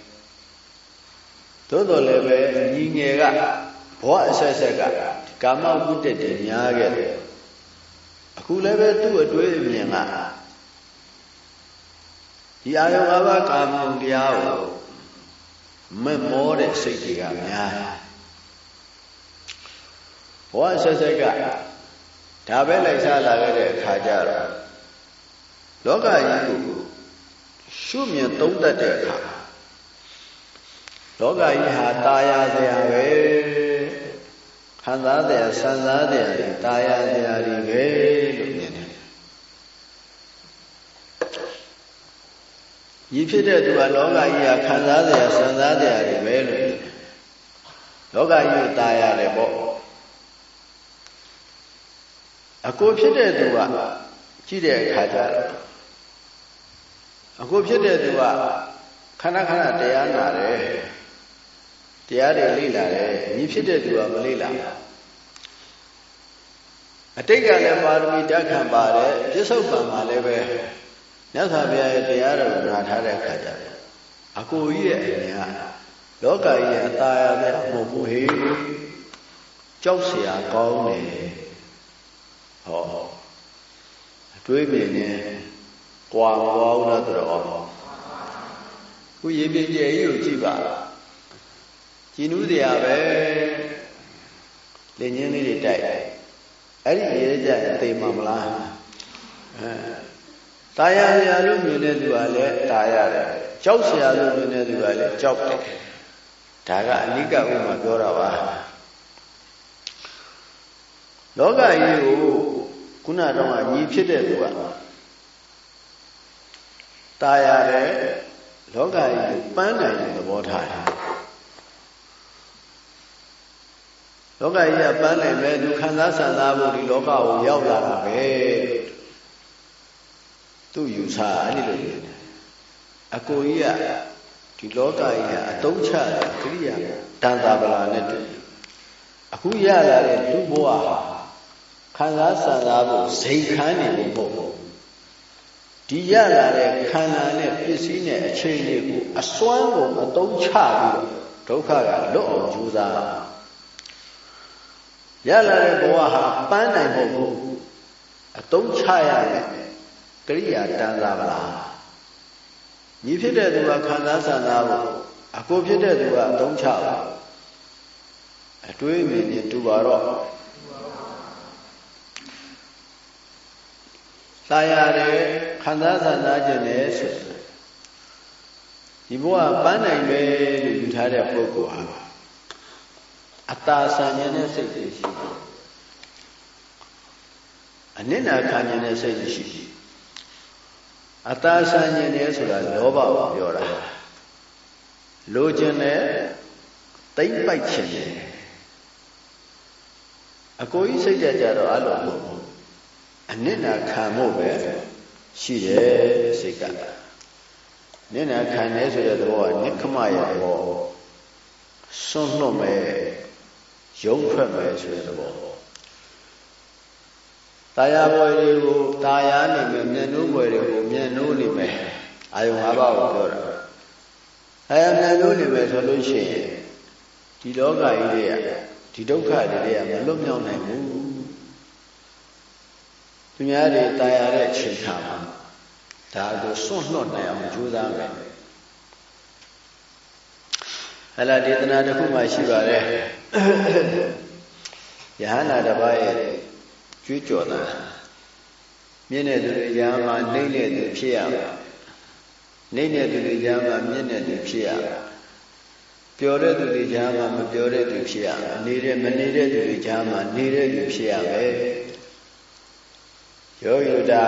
သို့တော်လည်းပဲညီငယ်ကဘဝအဆက်ဆက်ကကာမဝိတ္တတွေများခဲ့တယ်အခုလည်းပဲသူ့အတွေ့အမြင်ကဒီအာယုံ၅ပါးကာမဂုဏ်တရားကိုမမောတဲ့စိတ်တွေကများဘဝအဆက်ဆက်ကဒါပဲလိုက်စားလာခဲ့တဲ့အခါကျတော့လောကကြီးကိုရှုမြင်သုံးသပ်တဲ့အခါလောကကြီးဟာตายရစရာပဲခံစားတဲ့ဆန်းစားတဲ့ตายရစရာတွေပဲလို့မြင်တယ်။ဤဖြစ်တဲ့သူကလောကကြီးဟာခံစားတဲ့ဆန်းစားတဲ့တွေပဲလို့လောကကြီးကိုตายရတယ်ပေါ့။အကိုဖြစ်တဲ့သူကကြည့်တဲ့အခါကျတော့အကိုဖြစ်တဲ့သူကခဏခဏတရားနာတယ်တရားတွေလေ့လာတယ်ညီဖြစ်တဲ့သူကမလေ့လာအတိတ်ကလည်းပါရမီဓာတ်ခံပါတယ်ပြစ္ဆုတ်ပံမှာလည်းပဲမြတ်စွာဘုရားရဲ့တရားတော်နာထားတဲ့အခါကျတော့အကိုကြီးရဲ့အရင်ကလောကကြီးရဲ့အသာရတဲ့မဟုတ်ဘူးဟေးကြောက်เสียကောင်းတယ်ဟောအတွေးမြင်နေကွာမသွားဘူးလားဆိုတော့ခုရေပြည့်ပြည့်ကြီးကိုကြည့်ပါကြည်နူးတရားပဲလင်ချင်းလေးတွေတိုက်အဲ့ဒီရေကြအသေးမှမလားအဲတာယာဆရာလို့မြင်တဲ့သူကလည်းတာရတယ်ကြောက်ဆရာလို့မြင်တဲ့သူကလည်းကြောက်တယ်ဒါကအနိကဥမှာပြောတာပါလောကကြီးကိုခုနတော့ညီဖြစ်တဲ့သူကတာရတယ်လောကကြီးကိုပန်းနိုင်တဲ့သဘောထားတယ်လောကကြီးကပန်းနိုင်မဲ့သူခံစားဆန္ဒဖို့ဒီလောကကိုရောက်လာတာပဲသူ့ယူဆအဲ့ဒီလိုနေတယ်အကိုကြီးကဒီလောကကြီးကအတုံးချတဲ့ကိရိယာတန်တာပလာနဲ့တူအခုရလာတဲ့လူဘဝဟာခံစားဆန္ဒဖို့ဇိမ်ခန်းနေဖို့ပေါ့ဒီရလာတဲ့ခန္ဓာနဲ့ပစ္စည်းနဲ့အခြေအနေကိုအစွမ်းကိုအတုံးချပြီးဒုက္ခကလွတ်အောင်ကြိုးစားရလာတဲ့ဘဝဟာပန်းနိုင်ဖို့အတုံးချရမယ်ကိရိယာတန်စာပါလားညီဖြစ်တဲ့သူကခံစားဆန္ဒဖို့အကိုဖြစ်တဲ့သူကအတုံးချပါအတွေးမြင်ရင်တူပါတော့သာရတယ်ခံစားဆန္ဒခြင်းနဲ့ဆိုဒီဘဝပန်းနိုင်ပဲလို့ယူထားတဲ့ပုဂ္ဂိုလ်ဟာအတာဆံခြင်းနဲ့စိတ်ရှိရှိအနစ်နာခံခြင်းနဲ့စိတ်ရှိရှိအတာဆံခြင်းနဲ့ဆိုတာလောဘကိုပြောတာလိုခြင်းနဲ့တိမ့်ပိုက်ခြင်းနဲ့အကိုကြီးစိတ်ကြကြတော့အလိုမဟုတ်ဘူးအနစ်နာခံဖို့ပဲရှိတယ်စိတ်ကနစ်နာခံနေဆိုတဲ့သဘောကနိခမရဲ့သဘောစွန့်လွတ်မယ်ရုံးထွက်မယ်ဆိုတဲ့သဘောတာယာဘွယ်တွေကိုတာယာနေမယ်မျက်နှိုးဘွယ်တွေကိုမျက်နှိုးနေမယ်အာယုံ၅ပါးကိုပြောတာအဲမျက်နှိုးနေမယ်ဆိုလို့ရှိရင်ဒီလောကကြီးတွေကဒီဒုက္ခတွေကမလွတ်မြောက်နိုင်ဘူးသူများတွေတာယာတဲ့ချိန်ခါမှာဒါကိုစွန့်လွတ်နိုင်အောင်ကြိုးစားမယ်ဟလာဒေသနာတစ်ခုမှရှိပါတယ်ယဟနာတစ်ပါးရဲ့ကြွေးကြော်တာမြင့်တဲ့သူတွေကြားမှာနှိမ့်တဲ့သူဖြစ်ရမယ်နှိမ့်တဲ့သူတွေကြားမှာမြင့်တဲ့သူဖြစ်ရမယ်ပျော်တဲ့သူတွေကြားမှာမပျော်တဲ့သူဖြစ်ရမယ်နေတဲ့မနေတဲ့သူတွေကြားမှာနေတဲ့သူဖြစ်ရမယ်ယောယုတာ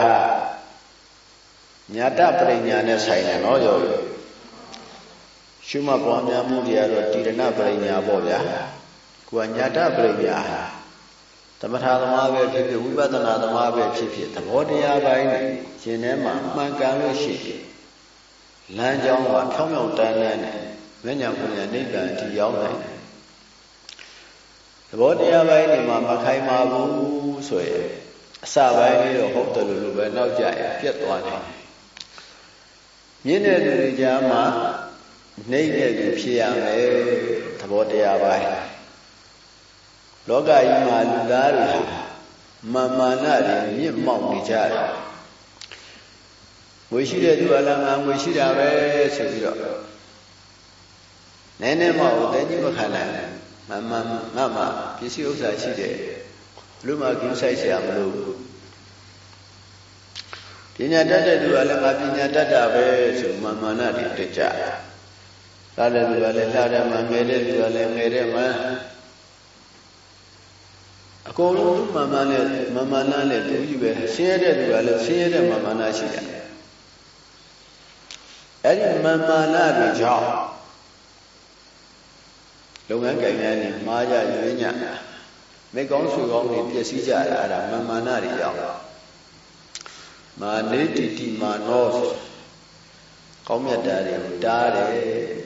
ညာတပရိညာနဲ့ဆိုင်တယ်နော်ယောယုရှုမှတ်ပွားများမှုတွေကတော့တိရဏပရိညာပေါ့ဗျာကိုကညာတပရိညာသမထသမားပဲဖြစ်ဖြစ်ဝိပဿနာသမားပဲဖြစ်ဖြစ်သဘောတရားပိုင်းနဲ့ရှင်ထဲမှာမှန်ကန်လို့ရှိရင်လမ်းကြောင်းကဖြောင်းဖြောင်းတန်းတန်းနဲ့မဉ္ဇဉ်ပညာနိဗ္ဗာန်အထိရောက်နိုင်တယ်သဘောတရားပိုင်းတွေမှာမခိုင်မာဘူးဆိုရင်အစပိုင်းလေးတော့ဟုတ်တယ်လို့ပဲနောက်ကြရင်ပြတ်သွားတယ်မြင့်တဲ့လူတွေကြားမှာနှိမ့်တဲ့လူဖြစ်ရမယ်သဘောတရားပိုင်းလောကကြီးမှာလူသားတွေမာမာနတွေမြင့်မောက်နေကြတယ်ငွေရှိတဲ့သူအလားငါငွေရှိတာပဲဆိုပြီးတော့နည်းနည်းမှတော့တည်ကြည့်မခံနိုင်မမငါမှပစ္စည်းဥစ္စာရှိတယ်လူမှကျူးဆိုင်เสียမလို့ပညာတတ်တဲ့သူကလည်းငါပညာတတ်တာပဲဆိုမာမာနတွေတက်ကြလာတဲ့သူကလည်းလာတယ်မှငယ်တဲ့သူကလည်းငယ်တဲ့မှအကုန်လုံးမာမာနဲ့မာမာနနဲ့တူကြီးပဲဆင်းရဲတဲ့သူကလည်းဆင်းရဲတဲ့မာမာနရှိတယ်အဲ့ဒီမာမာနတွေကြောင့်လုပ်ငန်းကိုင်ငန်းတွေမှားကြရွေးညမိကောင်းဆွေကောင်းတွေပျက်စီးကြတာအဲ့ဒါမာမာနတွေကြောင့်မာနေတိတိမာနောကောင်းမြတ်တာတွေတားတယ်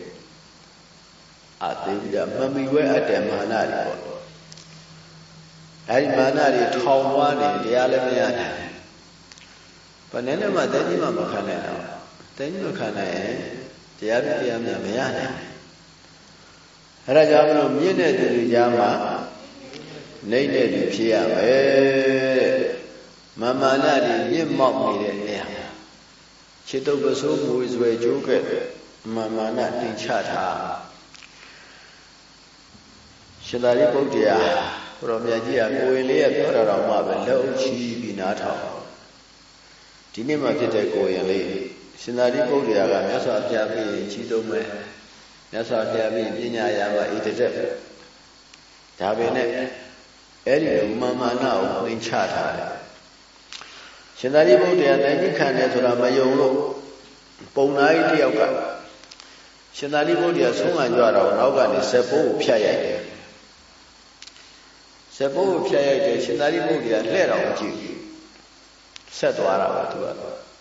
အသိဉာဏ်မမီဝဲအတ္တမာနတွေပေါ့အဲ့ဒီမာနတွေထောင်သွားနေတရားလည်းမရနိုင်ဘယ်နဲ့မှတည်းကြီးမှမခံနိုင်တော့တည်းကြီးမခံနိုင်ရင်တရားပြတရားများမရနိုင်အဲ့ဒါကြောင့်မလို့မြင့်တဲ့သူတွေကြားမှာနှိမ့်တဲ့သူဖြစ်ရမယ်မာမာနတွေမြင့်မောက်နေတဲ့နေရာခြေတုပ်ပစိုးမွေဆွဲကြိုးကဲ့မာမာနတင်ချထားရှင်သာရိပုတ္တရာဘုရောမြတ်ကြီးကကိုယ်လေးရပြောတာတော့မှပဲလက်အုပ်ချီးပြီးနားထောင်ဒီနေ့မှဖြစ်တဲ့ကိုယ်ရင်လေးရှင်သာရိပုတ္တရာကမြတ်စွာဘုရားပြည့်ချီးသုံးမယ်မြတ်စွာဘုရားပြည့်ပညာရပါဣတတက်ဒါပဲနဲ့အဲ့ဒီမာမာနကိုသင်ချထားတယ်ရှင်သာရိပုတ္တရာတန်ကြီးခံတယ်ဆိုတာမယုံလို့ပုံနာကြီးတယောက်ကရှင်သာရိပုတ္တရာဆုံးခံကြတော့နောက်ကနေဇက်ပိုးကိုဖြတ်ရိုက်တယ်ဇက်ပိုးကိုဖြတ်ရိုက်တယ်ရှင်သာရိပုတ္တရာလှဲ့တော်ကြည့်ဆက်သွားတာပါသူက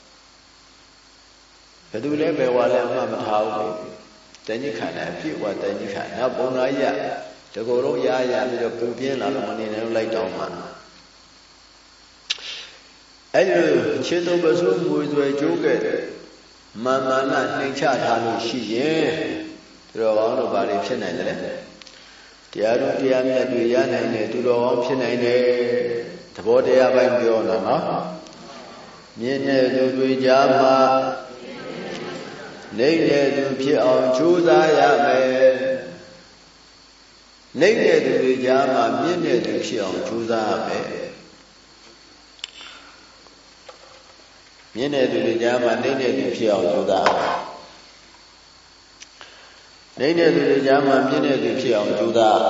ဘယ်သူလဲဘယ်ဝါလဲမှမထားဘူးတန်ကြီးခံတယ်အပြည့်ဝတန်ကြီးခံနောက်ပုံနာကြီးကတကောလုံးရရပြီးတော့ပူပြင်းလာလို့မနေနိုင်လို့လိုက်တောင်းမှအဲ့ဒီခြေတုပ်ပစိုးမွေဆွဲကြိုးကဲ့မာမာနနှိမ်ချထားလို့ရှိရင်သူတော်ကောင်းတို့ဘာတွေဖြစ်နိုင်လဲတရားတို့တရားမြတ်တွေရနိုင်တယ်သူတော်ကောင်းဖြစ်နိုင်တယ်သဘောတရားပိုင်းပြောတာနော်မြင့်တဲ့သူတွေကြားမှာနှိမ့်တဲ့သူဖြစ်အောင်ကြိုးစားရမယ်နှိမ့်တဲ့သူတွေကြားမှာမြင့်တဲ့သူဖြစ်အောင်ကြိုးစားရမယ်မြင့်တဲ့သူတွေကြားမှာနှိမ့်တဲ့သူဖြစ်အောင်ကြိုးစားနှိမ့်တဲ့သူတွေကြားမှာမြင့်တဲ့သူဖြစ်အောင်ကြိုးစား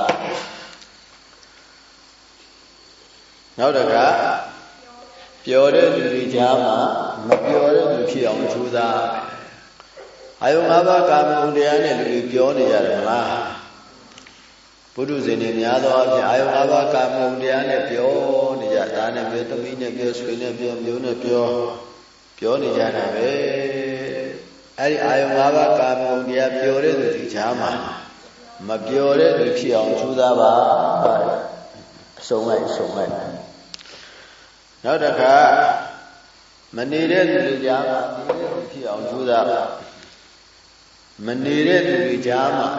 နောက်တစ်ခါပျော်တဲ့သူတွေကြားမှာမပျော်တဲ့သူဖြစ်အောင်ကြိုးစားအာယု၅ပါးကာမဂုဏ်တရားနဲ့လူတွေပြောနေကြတယ်မလားဘုဒ္ဓဇင်တွေများသောအားဖြင့်အာယု၅ပါးကာမဂုဏ်တရားနဲ့ပြောနေကြဒါနဲ့ပြောသမီးနဲ့ပြောဆွေနဲ့ပြောမျိုးနဲ့ပြောပြောနေကြတာပဲအဲ့ဒီအာယု၅ပါးကာမဂုဏ်တရားပြောတဲ့သူဒီကြားမှာမပြောတဲ့သူဖြစ်အောင်ကြိုးစားပါအဆုံးလိုက်အဆုံးလိုက်နောက်တစ်ခါမနေတဲ့သူတွေကြားမှာနေတဲ့သူဖြစ်အောင်ကြိုးစားပါမနေတဲ့သူတွေကြားမှာ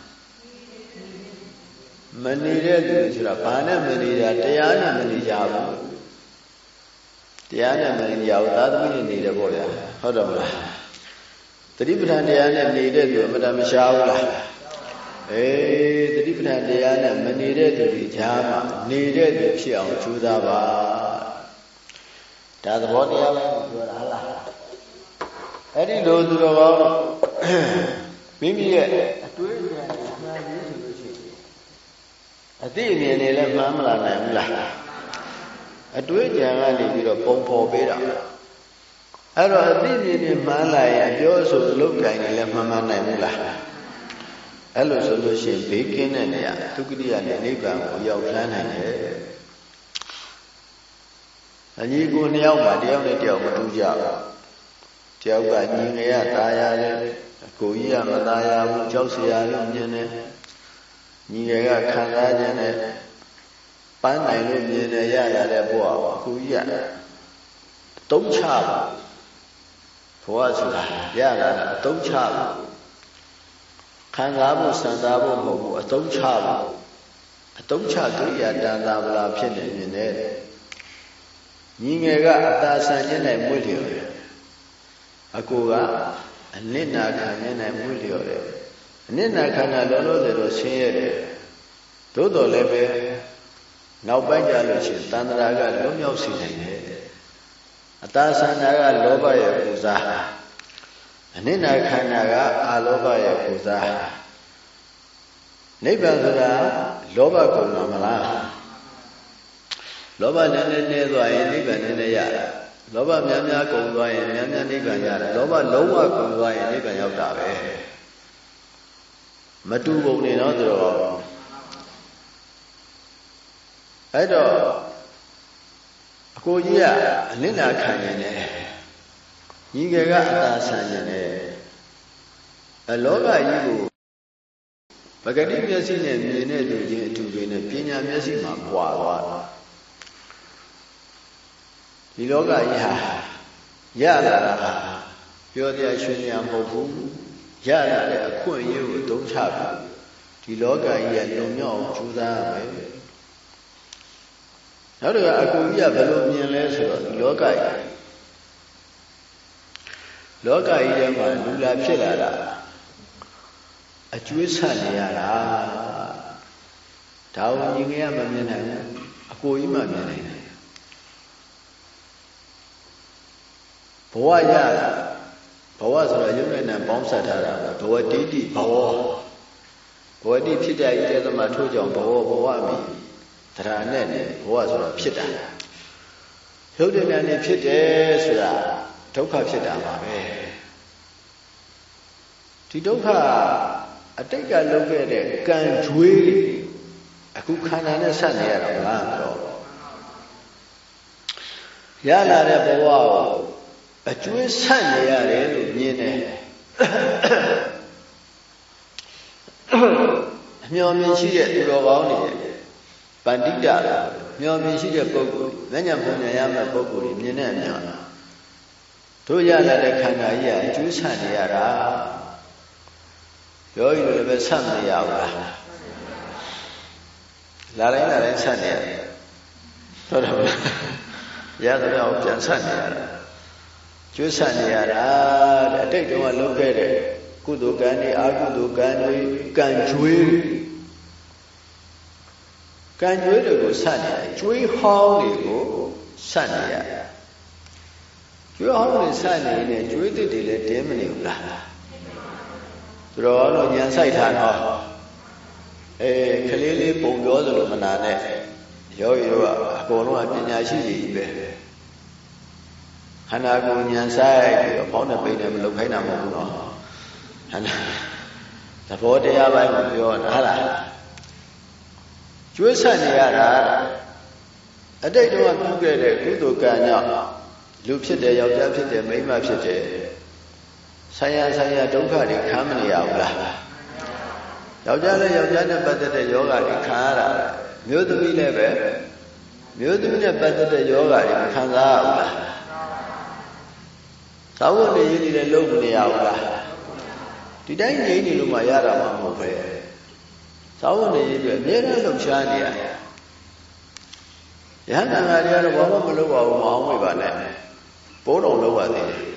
မနေတဲ့သူဆိုတာဘာနဲ့မနေတာတရားနဲ့မနေကြဘူးတရားနဲ့မနေကြဘူးသာသမီနဲ့နေတယ်ပေါ့ဗျာဟုတ်တယ်မလားသတိပဋ္ဌာန်တရားနဲ့နေတဲ့သူအမှန်တမရှားဘူးလားအေးသတိပဋ္ဌာန်တရားနဲ့မနေတဲ့သူတွေကြားမှာနေတဲ့သူဖြစ်အောင်ကြိုးစားပါဒါသဘောတရားပဲပြောတာဟုတ်လားအဲ့ဒီလိုသူတော်ကောင်းမိမိရဲ့အတွေးအကြံတွေမှန်ပြီဆိုလို့ရှိရင်အသိအမြင်တွေလည်းမှန်မလာနိုင်ဘူးလားအတွေးအကြံကနေပြီးတော့ပုံဖော်ပေးတာအဲ့တော့အသိအမြင်တွေမှန်လာရင်အပြောဆိုအလုပ်ကိုင်တွေလည်းမှန်မှန်နိုင်ဘူးလားအဲ့လိုဆိုလို့ရှိရင်ဘေးကင်းတဲ့နေရာဒုက္ခရိယနဲ့နိဗ္ဗာန်ကိုရောက်လန်းနိုင်တယ်အညီကိုနှစ်ယောက်မှာတယောက်နဲ့တယောက်မတူကြဘူးတယောက်ကညီငယ်ကตายရတယ်ကိုကြီးကမตายရဘူးကြောက်စရာလို့မြင်တယ်ညီငယ်ကခံစားခြင်းနဲ့ပန်းနိုင်လို့မြင်တယ်ရရတဲ့ဘဝပါကိုကြီးကတုံးချပါဘဝဆိုတာရလာတာအတုံးချပါခံစားဖို့စံစားဖို့မဟုတ်ဘူးအတုံးချပါအတုံးချကိရိယာတန်တာဗလာဖြစ်နေမြင်တယ်ညီငယ်ကအသာဆန်ခြင်းနဲ့မွေ့လျော်တယ်အကိုကအနစ်နာခံခြင်းနဲ့မွေ့လျော်တယ်အနစ်နာခံတာလောလောဆယ်တော့ဆင်းရဲတယ်သို့တော်လည်းပဲနောက်ပိုင်းကြလို့ရှိရင်တန်ត្រာကလွတ်မြောက်စေနိုင်တယ်အသာဆန်တာကလောဘရဲ့ပူဇာအနစ်နာခံတာကအာလောဘရဲ့ပူဇာနိဗ္ဗာန်ဆိုတာလောဘကုန်မှာမလားလောဘနည်းနည်းနည်းသွားရင်နိဗ္ဗာန်နည်းနည်းရတယ်လောဘများများကုန်သွားရင်များများနိဗ္ဗာန်ရတယ်လောဘလုံးဝကုန်သွားရင်နိဗ္ဗာန်ရောက်တာပဲမတူပုံနေတော့ဆိုတော့အဲ့တော့အကိုကြီးကအနစ်နာခံနေတယ်ညီငယ်ကအသာဆန်နေတယ်အလောကကြီးကိုပဂတိမျက်စိနဲ့မြင်တဲ့လူချင်းအတူပဲနဲ့ပညာမျက်စိမှာပွာသွားတာဒီလောကကြီးဟာရလာတာဟာပြောတရားရှင်ရမဟုတ်ဘူးရလာတဲ့အခွင့်အရေးကိုသုံးချပြီးဒီလောကကြီးကလုံမြောက်ကြိုးစားရမယ်နောက်တစ်ခါအကူကြီးကဘယ်လိုမြင်လဲဆိုတော့ဒီလောကကြီးလောကကြီးထဲမှာလူလာဖြစ်လာတာအကျွေးဆက်နေရတာဒါဝင်ညီငယ်ကမမြင်နိုင်ဘူးအကိုကြီးမှမြင်နိုင်တယ်ဘဝရတာဘဝဆိုတာရုပ်နဲ့နာပေါင်းဆက်ထားတာဘဝတိတိဘဝဘဝတိဖြစ်တဲ့ဤတဲ့သမားထို့ကြောင့်ဘဝဘဝမိတရားနဲ့ဘဝဆိုတာဖြစ်တာရုပ်နဲ့နာနဲ့ဖြစ်တယ်ဆိုတာဒုက္ခဖြစ်တာပါပဲဒီဒုက္ခအတိတ်ကလုပ်ခဲ့တဲ့ကံကြွေးအခုခန္ဓာနဲ့ဆက်နေရတာမလားတော့ရလာတဲ့ဘဝကိုအကျွေးဆက်နေရတယ်လို့မြင်တယ်အမျှော်မြင်ရှိတဲ့သူတော်ကောင်းတွေပန္တိတမျှော်မြင်ရှိတဲ့ပုဂ္ဂိုလ်ဉာဏ်ဉာဏ်ပုံဉာဏ်ရမယ့်ပုဂ္ဂိုလ်တွေမြင်တဲ့အမျှော်တို့ရလာတဲ့ခန္ဓာကြီးကအကျွေးဆက်နေရတာယောဂီတွေလည်းပဲဆက်မရဘူးလားလာတိုင်းလာတိုင်းဆက်နေရတယ်ဟုတ်တယ်မလားရတဲ့အောင်ပြန်ဆက်နေရတာကျွေးဆက်နေရတာတဲ့အတိတ်တုန်းကလုပ်ခဲ့တဲ့ကုသိုလ်ကံတွေအကုသိုလ်ကံတွေကံကြွေးကံကြွေးတွေကိုဆက်နေတယ်ကျွေးဟောင်းတွေကိုဆက်နေရတယ်ကျွေးဟောင်းတွေဆက်နေရင်ကျွေးတစ်တွေလည်းတင်းမနေဘူးလားသူတော်တော့ညံဆိုင်ထားတော့အေးကလေးလေးပုံပြောသလိုမနာနဲ့ယောဂီတို့ကအကုန်လုံးကပညာရှိကြီးပဲခန္ဓာကိုယ်ညံဆိုင်ပြီးတော့ဘောင်းနဲ့ပိန်နဲ့မလုပ်ခိုင်းတာမဟုတ်ဘူးနော်ဟန္တာသဘောတရားပိုင်းကိုပြောတာဟုတ်လားကျွေးဆက်နေရတာအတိတ်တော့ပြုခဲ့တဲ့ကုသိုလ်ကံကြောင့်လူဖြစ်တယ်ယောက်ျားဖြစ်တယ်မိန်းမဖြစ်တယ်ဆိုင်ရဆိုင်ရဒုက္ခတွေခံမနေရဘူးလားယောက်ျားလည်းယောက်ျားနဲ့ပတ်သက်တဲ့ယောဂတွေခံရတာမျိုးသမီးလည်းပဲမျိုးသမီးနဲ့ပတ်သက်တဲ့ယောဂတွေခံစားရဘူးလားသာဝတ္တရည်တွေလည်းလုံးမနေရဘူးလားဒီတိုင်းငြိမ့်နေလို့မှရတာမှမဟုတ်ပဲသာဝတ္တရည်တွေအများနဲ့လှုပ်ရှားနေရတယ်ယဟန်တန်ဃာတွေကတော့ဘာမှမလုပ်ပါဘူးမအောင်ဝေပါနဲ့ပိုးတော်လုပ်ပါသေးတယ်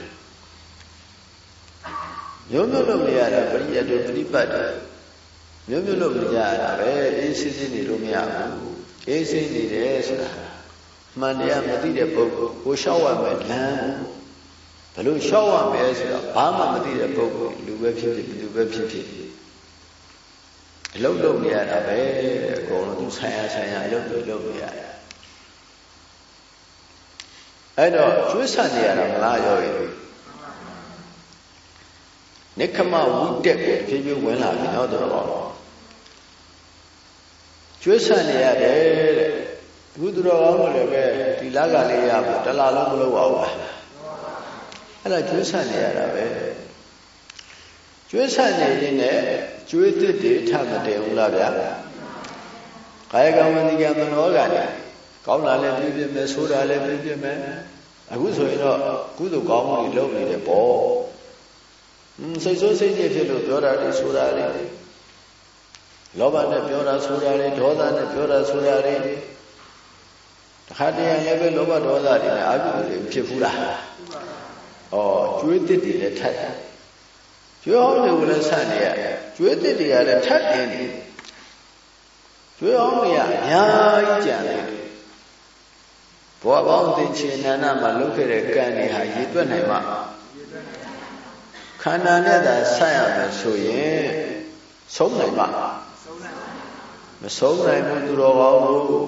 မျိုးမျိုးလုပ်နေရတာပရိယတ်တို့ပရိပတ်တယ်မျိုးမျိုးလုပ်နေကြရတာပဲအေးစစ်စစ်နေလို့မရဘူးအေးစစ်နေတယ်ဆိုတာမှန်တရားမသိတဲ့ပုဂ္ဂိုလ်ကိုလျှောက်ရမယ်လမ်းဘယ်လိုလျှောက်ရမလဲဆိုတော့ဘာမှမသိတဲ့ပုဂ္ဂိုလ်လူပဲဖြစ်ဖြစ်လူပဲဖြစ်ဖြစ်အလုပ်လုပ်နေရတာပဲအကုန်လုံးသူဆိုင်ရဆိုင်ရအလုပ်တွေလုပ်နေရတာအဲ့တော့ကျွေးဆန်နေရတာမလားရောရည်နိက္ခမဝိတက်ကိုဖြည်းဖြည်းဝင်လာပြီနော်တော်တော်ကျွေးဆန်နေရတယ်တဲ့အခုသူတော်ကောင်းလို့လည်းပဲဒီလကလေးရဖို့တလားလုံးမလုပ်အောင်လားအဲ့ဒါကျွေးဆန့်နေရတာပဲကျွေးဆန့်နေရင်လည်းကျွေးသစ်တွေထမတည်ဘူးလားဗျာကာယကံဝစီကံမနောကံနဲ့ကောင်းတာလည်းပြည့်ပြည့်မယ်ဆိုးတာလည်းပြည့်ပြည့်မယ်အခုဆိုရင်တော့ကုသိုလ်ကောင်းမှုတွေလုပ်နေတယ်ပေါ့อืมစိတ်ဆိုးစိတ်ကြည်ဖြစ်လို့ပြောတာတွေဆိုတာတွေလောဘနဲ့ပြောတာဆိုတာတွေဒေါသနဲ့ပြောတာဆိုတာတွေတခါတည်းလည်းပဲလောဘဒေါသတွေနဲ့အာဟုတွေဖြစ်ဘူးလားဩကျွေးတစ်တွေလည်းထပ်တယ်ကျွေးဟောင်းတွေကိုလည်းဆန့်နေရတယ်ကျွေးတစ်တွေကလည်းထပ်နေတယ်ကျွေးဟောင်းတွေကအများကြီးကြံနေတယ်ဘဝပေါင်းသင်္ချေနန္ဒမှာလုပ်ခဲ့တဲ့ကံတွေဟာရည်တွက်နိုင်မှာခန္ဓာနဲ့သာဆက်ရမယ်ဆိုရင်ဆုံးနိုင်မှာမဆုံးနိုင်ဘူးသူတော်ကောင်းတို့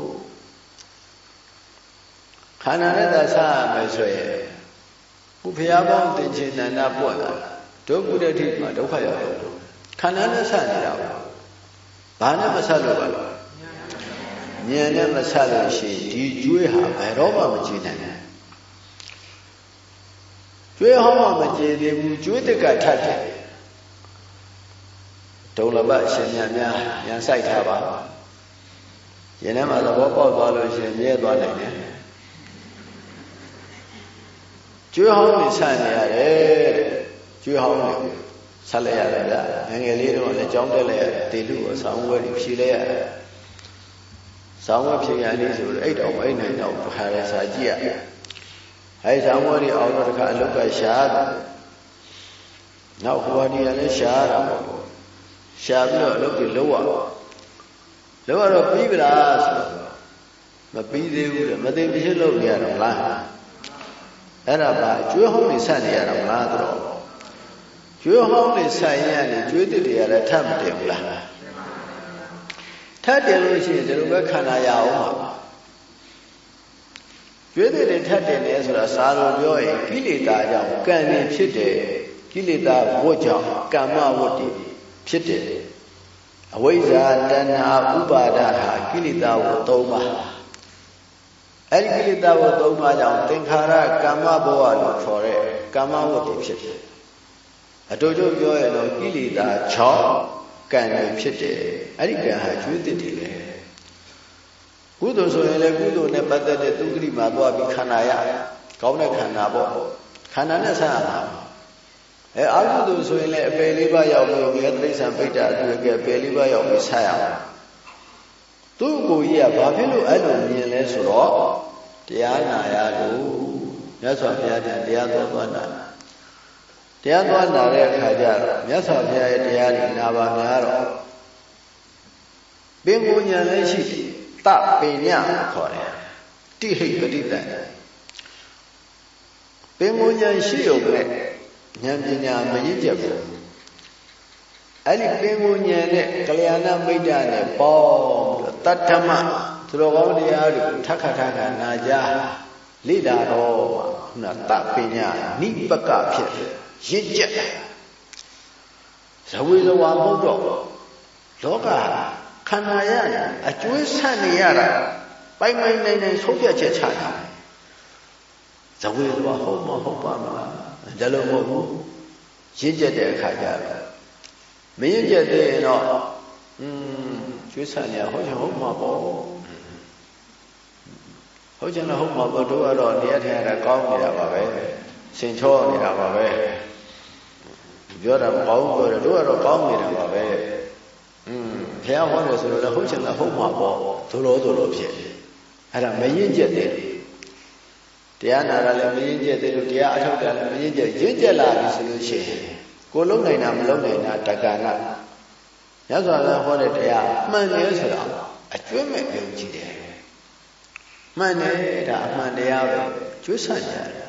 ခန္ဓာနဲ့သာဆက်ရမယ်ဆိုရင်ဘုရားပေါင်းသင်္ချေနန္ဒပွက်လာဒုက္ခတတိမှာဒုက္ခရောက်တယ်ခန္ဓာနဲ့ဆက်နေတာဘာနဲ့မဆက်လို့ပါလဲဉာဏ်နဲ့မဆက်လို့ရှိရင်ဒီကျွေးဟာဘယ်တော့မှမကြည့်နိုင်ဘူးကျွေးဟောင်းမှမကြည့်သေးဘူးကျွေးတက်ကထပ်တယ်ဒုံလဘအရှင်မြတ်များဉာဏ်စိုက်ထားပါယင်းထဲမှာသဘောပေါက်သွားလို့ရှိရင်မြဲသွားနိုင်တယ်ကျွေးဟောင်းနေဆက်နေရတယ်တဲ့ကျွေးဟောင်းနေဆက်လိုက်ရတယ်ဗျငငယ်လေးတော့လည်းကြောင်းတက်လိုက်ရတယ်တေလူအဆောင်ဝဲဖြီးလိုက်ရတယ်ဆောင်းဝဲဖြေရလေးဆိုတော့အဲ့တော့အဲ့နိုင်တော့ခါရဲစာကြည့်ရအဲ့ဆောင်းဝဲဒီအောင်တော့တခါအလုတ်ကရှားနောက်ဟိုဟာဒီကလည်းရှားတာပေါ့ရှားပြီးတော့အလုတ်ကြီးလုံးဝလုံးဝတော့ပြီးပြီလားဆိုတော့မပြီးသေးဘူးတဲ့မသိဖြစ်လို့နေရတော့လားအဲ့ဒါပါကျွေးဟောင်းနေဆက်နေရတော့မလားတော့ကျွေးဟောင်းနေဆက်ရရင်ကျွေးတစ်တွေကလည်းထပ်မတင်ဘူးလားထပ်တယ်လို့ရှိရင်ဒီလိုပဲခန္ဓာရအောင်ပါကျွေးတဲ့တွေထပ်တယ်လေဆိုတာစာလိုပြောရင်ကိလေသာကြောင့်ကံတွေဖြစ်တယ်ကိလေသာဝတ်ကြောင့်ကမ္မဝတ်တွေဖြစ်တယ်အဝိဇ္ဇာတဏှာဥပါဒဟာကိလေသာဝတ်သုံးပါအဲ့ဒီကိလေသာဝတ်သုံးပါကြောင့်သင်္ခါရကမ္မဘဝလို့ခေါ်တဲ့ကမ္မဝတ်တွေဖြစ်တယ်အတူတူပြောရင်တော့ကိလေသာ၆ကံတွေဖြစ်တယ်အဲ့ဒီကံဟာကျွေးတစ်တွေလေကုသိုလ်ဆိုရင်လည်းကုသိုလ်နဲ့ပတ်သက်တဲ့သုခတိမှာသွားပြီးခန္ဓာရကောင်းတဲ့ခန္ဓာပေါ့ခန္ဓာနဲ့ဆက်ရတာအဲအကုသိုလ်ဆိုရင်လည်းအပယ်လေးပါးရောက်လို့မြေတိရစ္ဆာန်ပိဋ္ဌာအတူကဲအပယ်လေးပါးရောက်ပြီးဆက်ရအောင်သူ့ကိုကြီးကဘာဖြစ်လို့အဲ့လိုမြင်လဲဆိုတော့တရားနာရလို့မြတ်စွာဘုရားတရားတော်သွားတာတရားသွားနာတဲ့အခါကျတော့မြတ်စွာဘုရားရဲ့တရားတွေနာပါများတော့ပင်ကိုဉာဏ်လည်းရှိတယ်တပင်ညခေါ်တယ်တိဟိပတိတံပင်ကိုဉာဏ်ရှိုံနဲ့ဉာဏ်ပညာမရင့်ကျက်ဘူးအဲ့ဒီပင်ကိုဉာဏ်နဲ့ကလျာဏမိတ်တနဲ့ပေါင်းတတ္တမသူတော်ကောင်းတရားတွေထက်ခါထက်ခါနာကြလိတာတော့ခုနတပင်ညနိပကဖြစ်ရင့်ကျက်ဇဝေဇဝါမဟုတ်တော့လောကခန္ဓာရအကျွေးဆက်နေရတာပိုင်ပိုင်နိုင်နိုင်ဆုံးဖြတ်ချက်ချတာဇဝေဇဝါဟုတ်မဟုတ်ပါမလားဒါလို့မဟုတ်ဘူးရင့်ကျက်တဲ့အခါကျတော့မရင့်ကျက်သေးရင်တော့อืมကျွေးဆက်နေရဟုတ်ချင်ဟုတ်မှာပေါ့ဟုတ်ချင်တော့ဟုတ်မှာပေါ့တို့ကတော့နေရာထိုင်ရတာကောင်းနေတာပါပဲစင်ချောနေတာပါပဲပြောတာမကောင်းဘူးပြောတယ်တို့ကတော့ကောင်းနေတာပါပဲอืมဘုရားဟောတယ်ဆိုတော့လည်းဟုတ်ချင်တာဟုတ်မှာပေါ့သို့လို့သို့လို့ဖြစ်အဲ့ဒါမရင့်ကျက်သေးတရားနာတာလည်းမရင့်ကျက်သေးလို့တရားအထောက်တာလည်းမရင့်ကျက်ရင့်ကျက်လာပြီဆိုလို့ရှိရင်ကိုလုံးနိုင်တာမလုံးနိုင်တာတက္ကနာရသော်လည်းဟောတဲ့တရားမှန်တယ်ဆိုတာအကျွမ်းမဲ့ယုံကြည်တယ်မှန်တယ်ဒါအမှန်တရားပဲကျွတ်ဆန့်ကြတယ်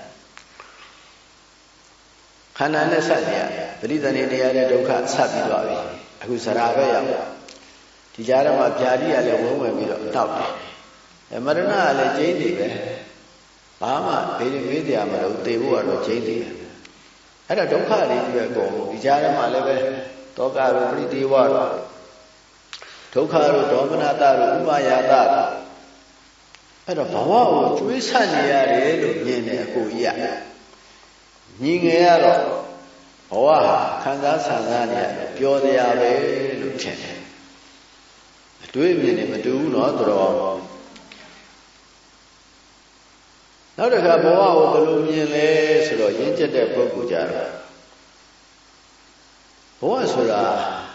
ခန္ဓာနဲ့ဆက်နေရပရိသဏီတရားတဲ့ဒုက္ခဆက်ပြီးသွားပြီအခုစရာပဲရောက်ဒီကြားထဲမှာဗျာတိကလည်းဝုန်းဝင်ပြီးတော့တောက်တယ်အဲမရဏကလည်းကျင်းနေပဲဘာမှဘေးရင်မေးတရားမလို့သေဖို့ကတော့ကျင်းနေတယ်အဲ့ဒါဒုက္ခတွေကြီးပဲကုန်ဒီကြားထဲမှာလည်းပဲတောကရောပရိဒေဝရောဒုက္ခရောဒေါမနတရောဥပါယတအဲ့တော့ဘဝကိုကျွေးဆန့်နေရတယ်လို့မြင်တယ်အကိုကြီးကညီငယ်ရတော့ဘဝဟာခံစားဆန္ဒနေရတယ်ပျော်တရားပဲလို့ထင်တယ်အတွေးမြင်နေမတူဘူးเนาะသူတော်နောက်တစ်ခါဘဝကိုဘယ်လိုမြင်လဲဆိုတော့ရင်းကျက်တဲ့ပုဂ္ဂိုလ်ကြတော့ဘဝဆိုတာ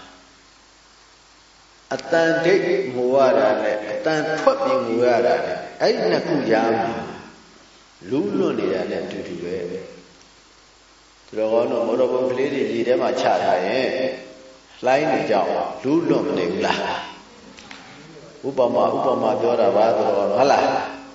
အတန်ဒိတ်ငိုရတာနဲ့အတန်ထွက်ပြီးငိုရတာနဲ့အဲ့ဒီနှစ်ခုကြားမှာလူးလွတ်နေတာနဲ့အတူတူပဲသူတော်ကောင်းတို့မော်တော်ဘုံကလေးတွေရေထဲမှာချထားရင်လှိုင်းနေကြောင်လူးလွတ်မနေဘူးလားဥပမာဥပမာပြောတာပါသူတော်ကောင်းဟုတ်လား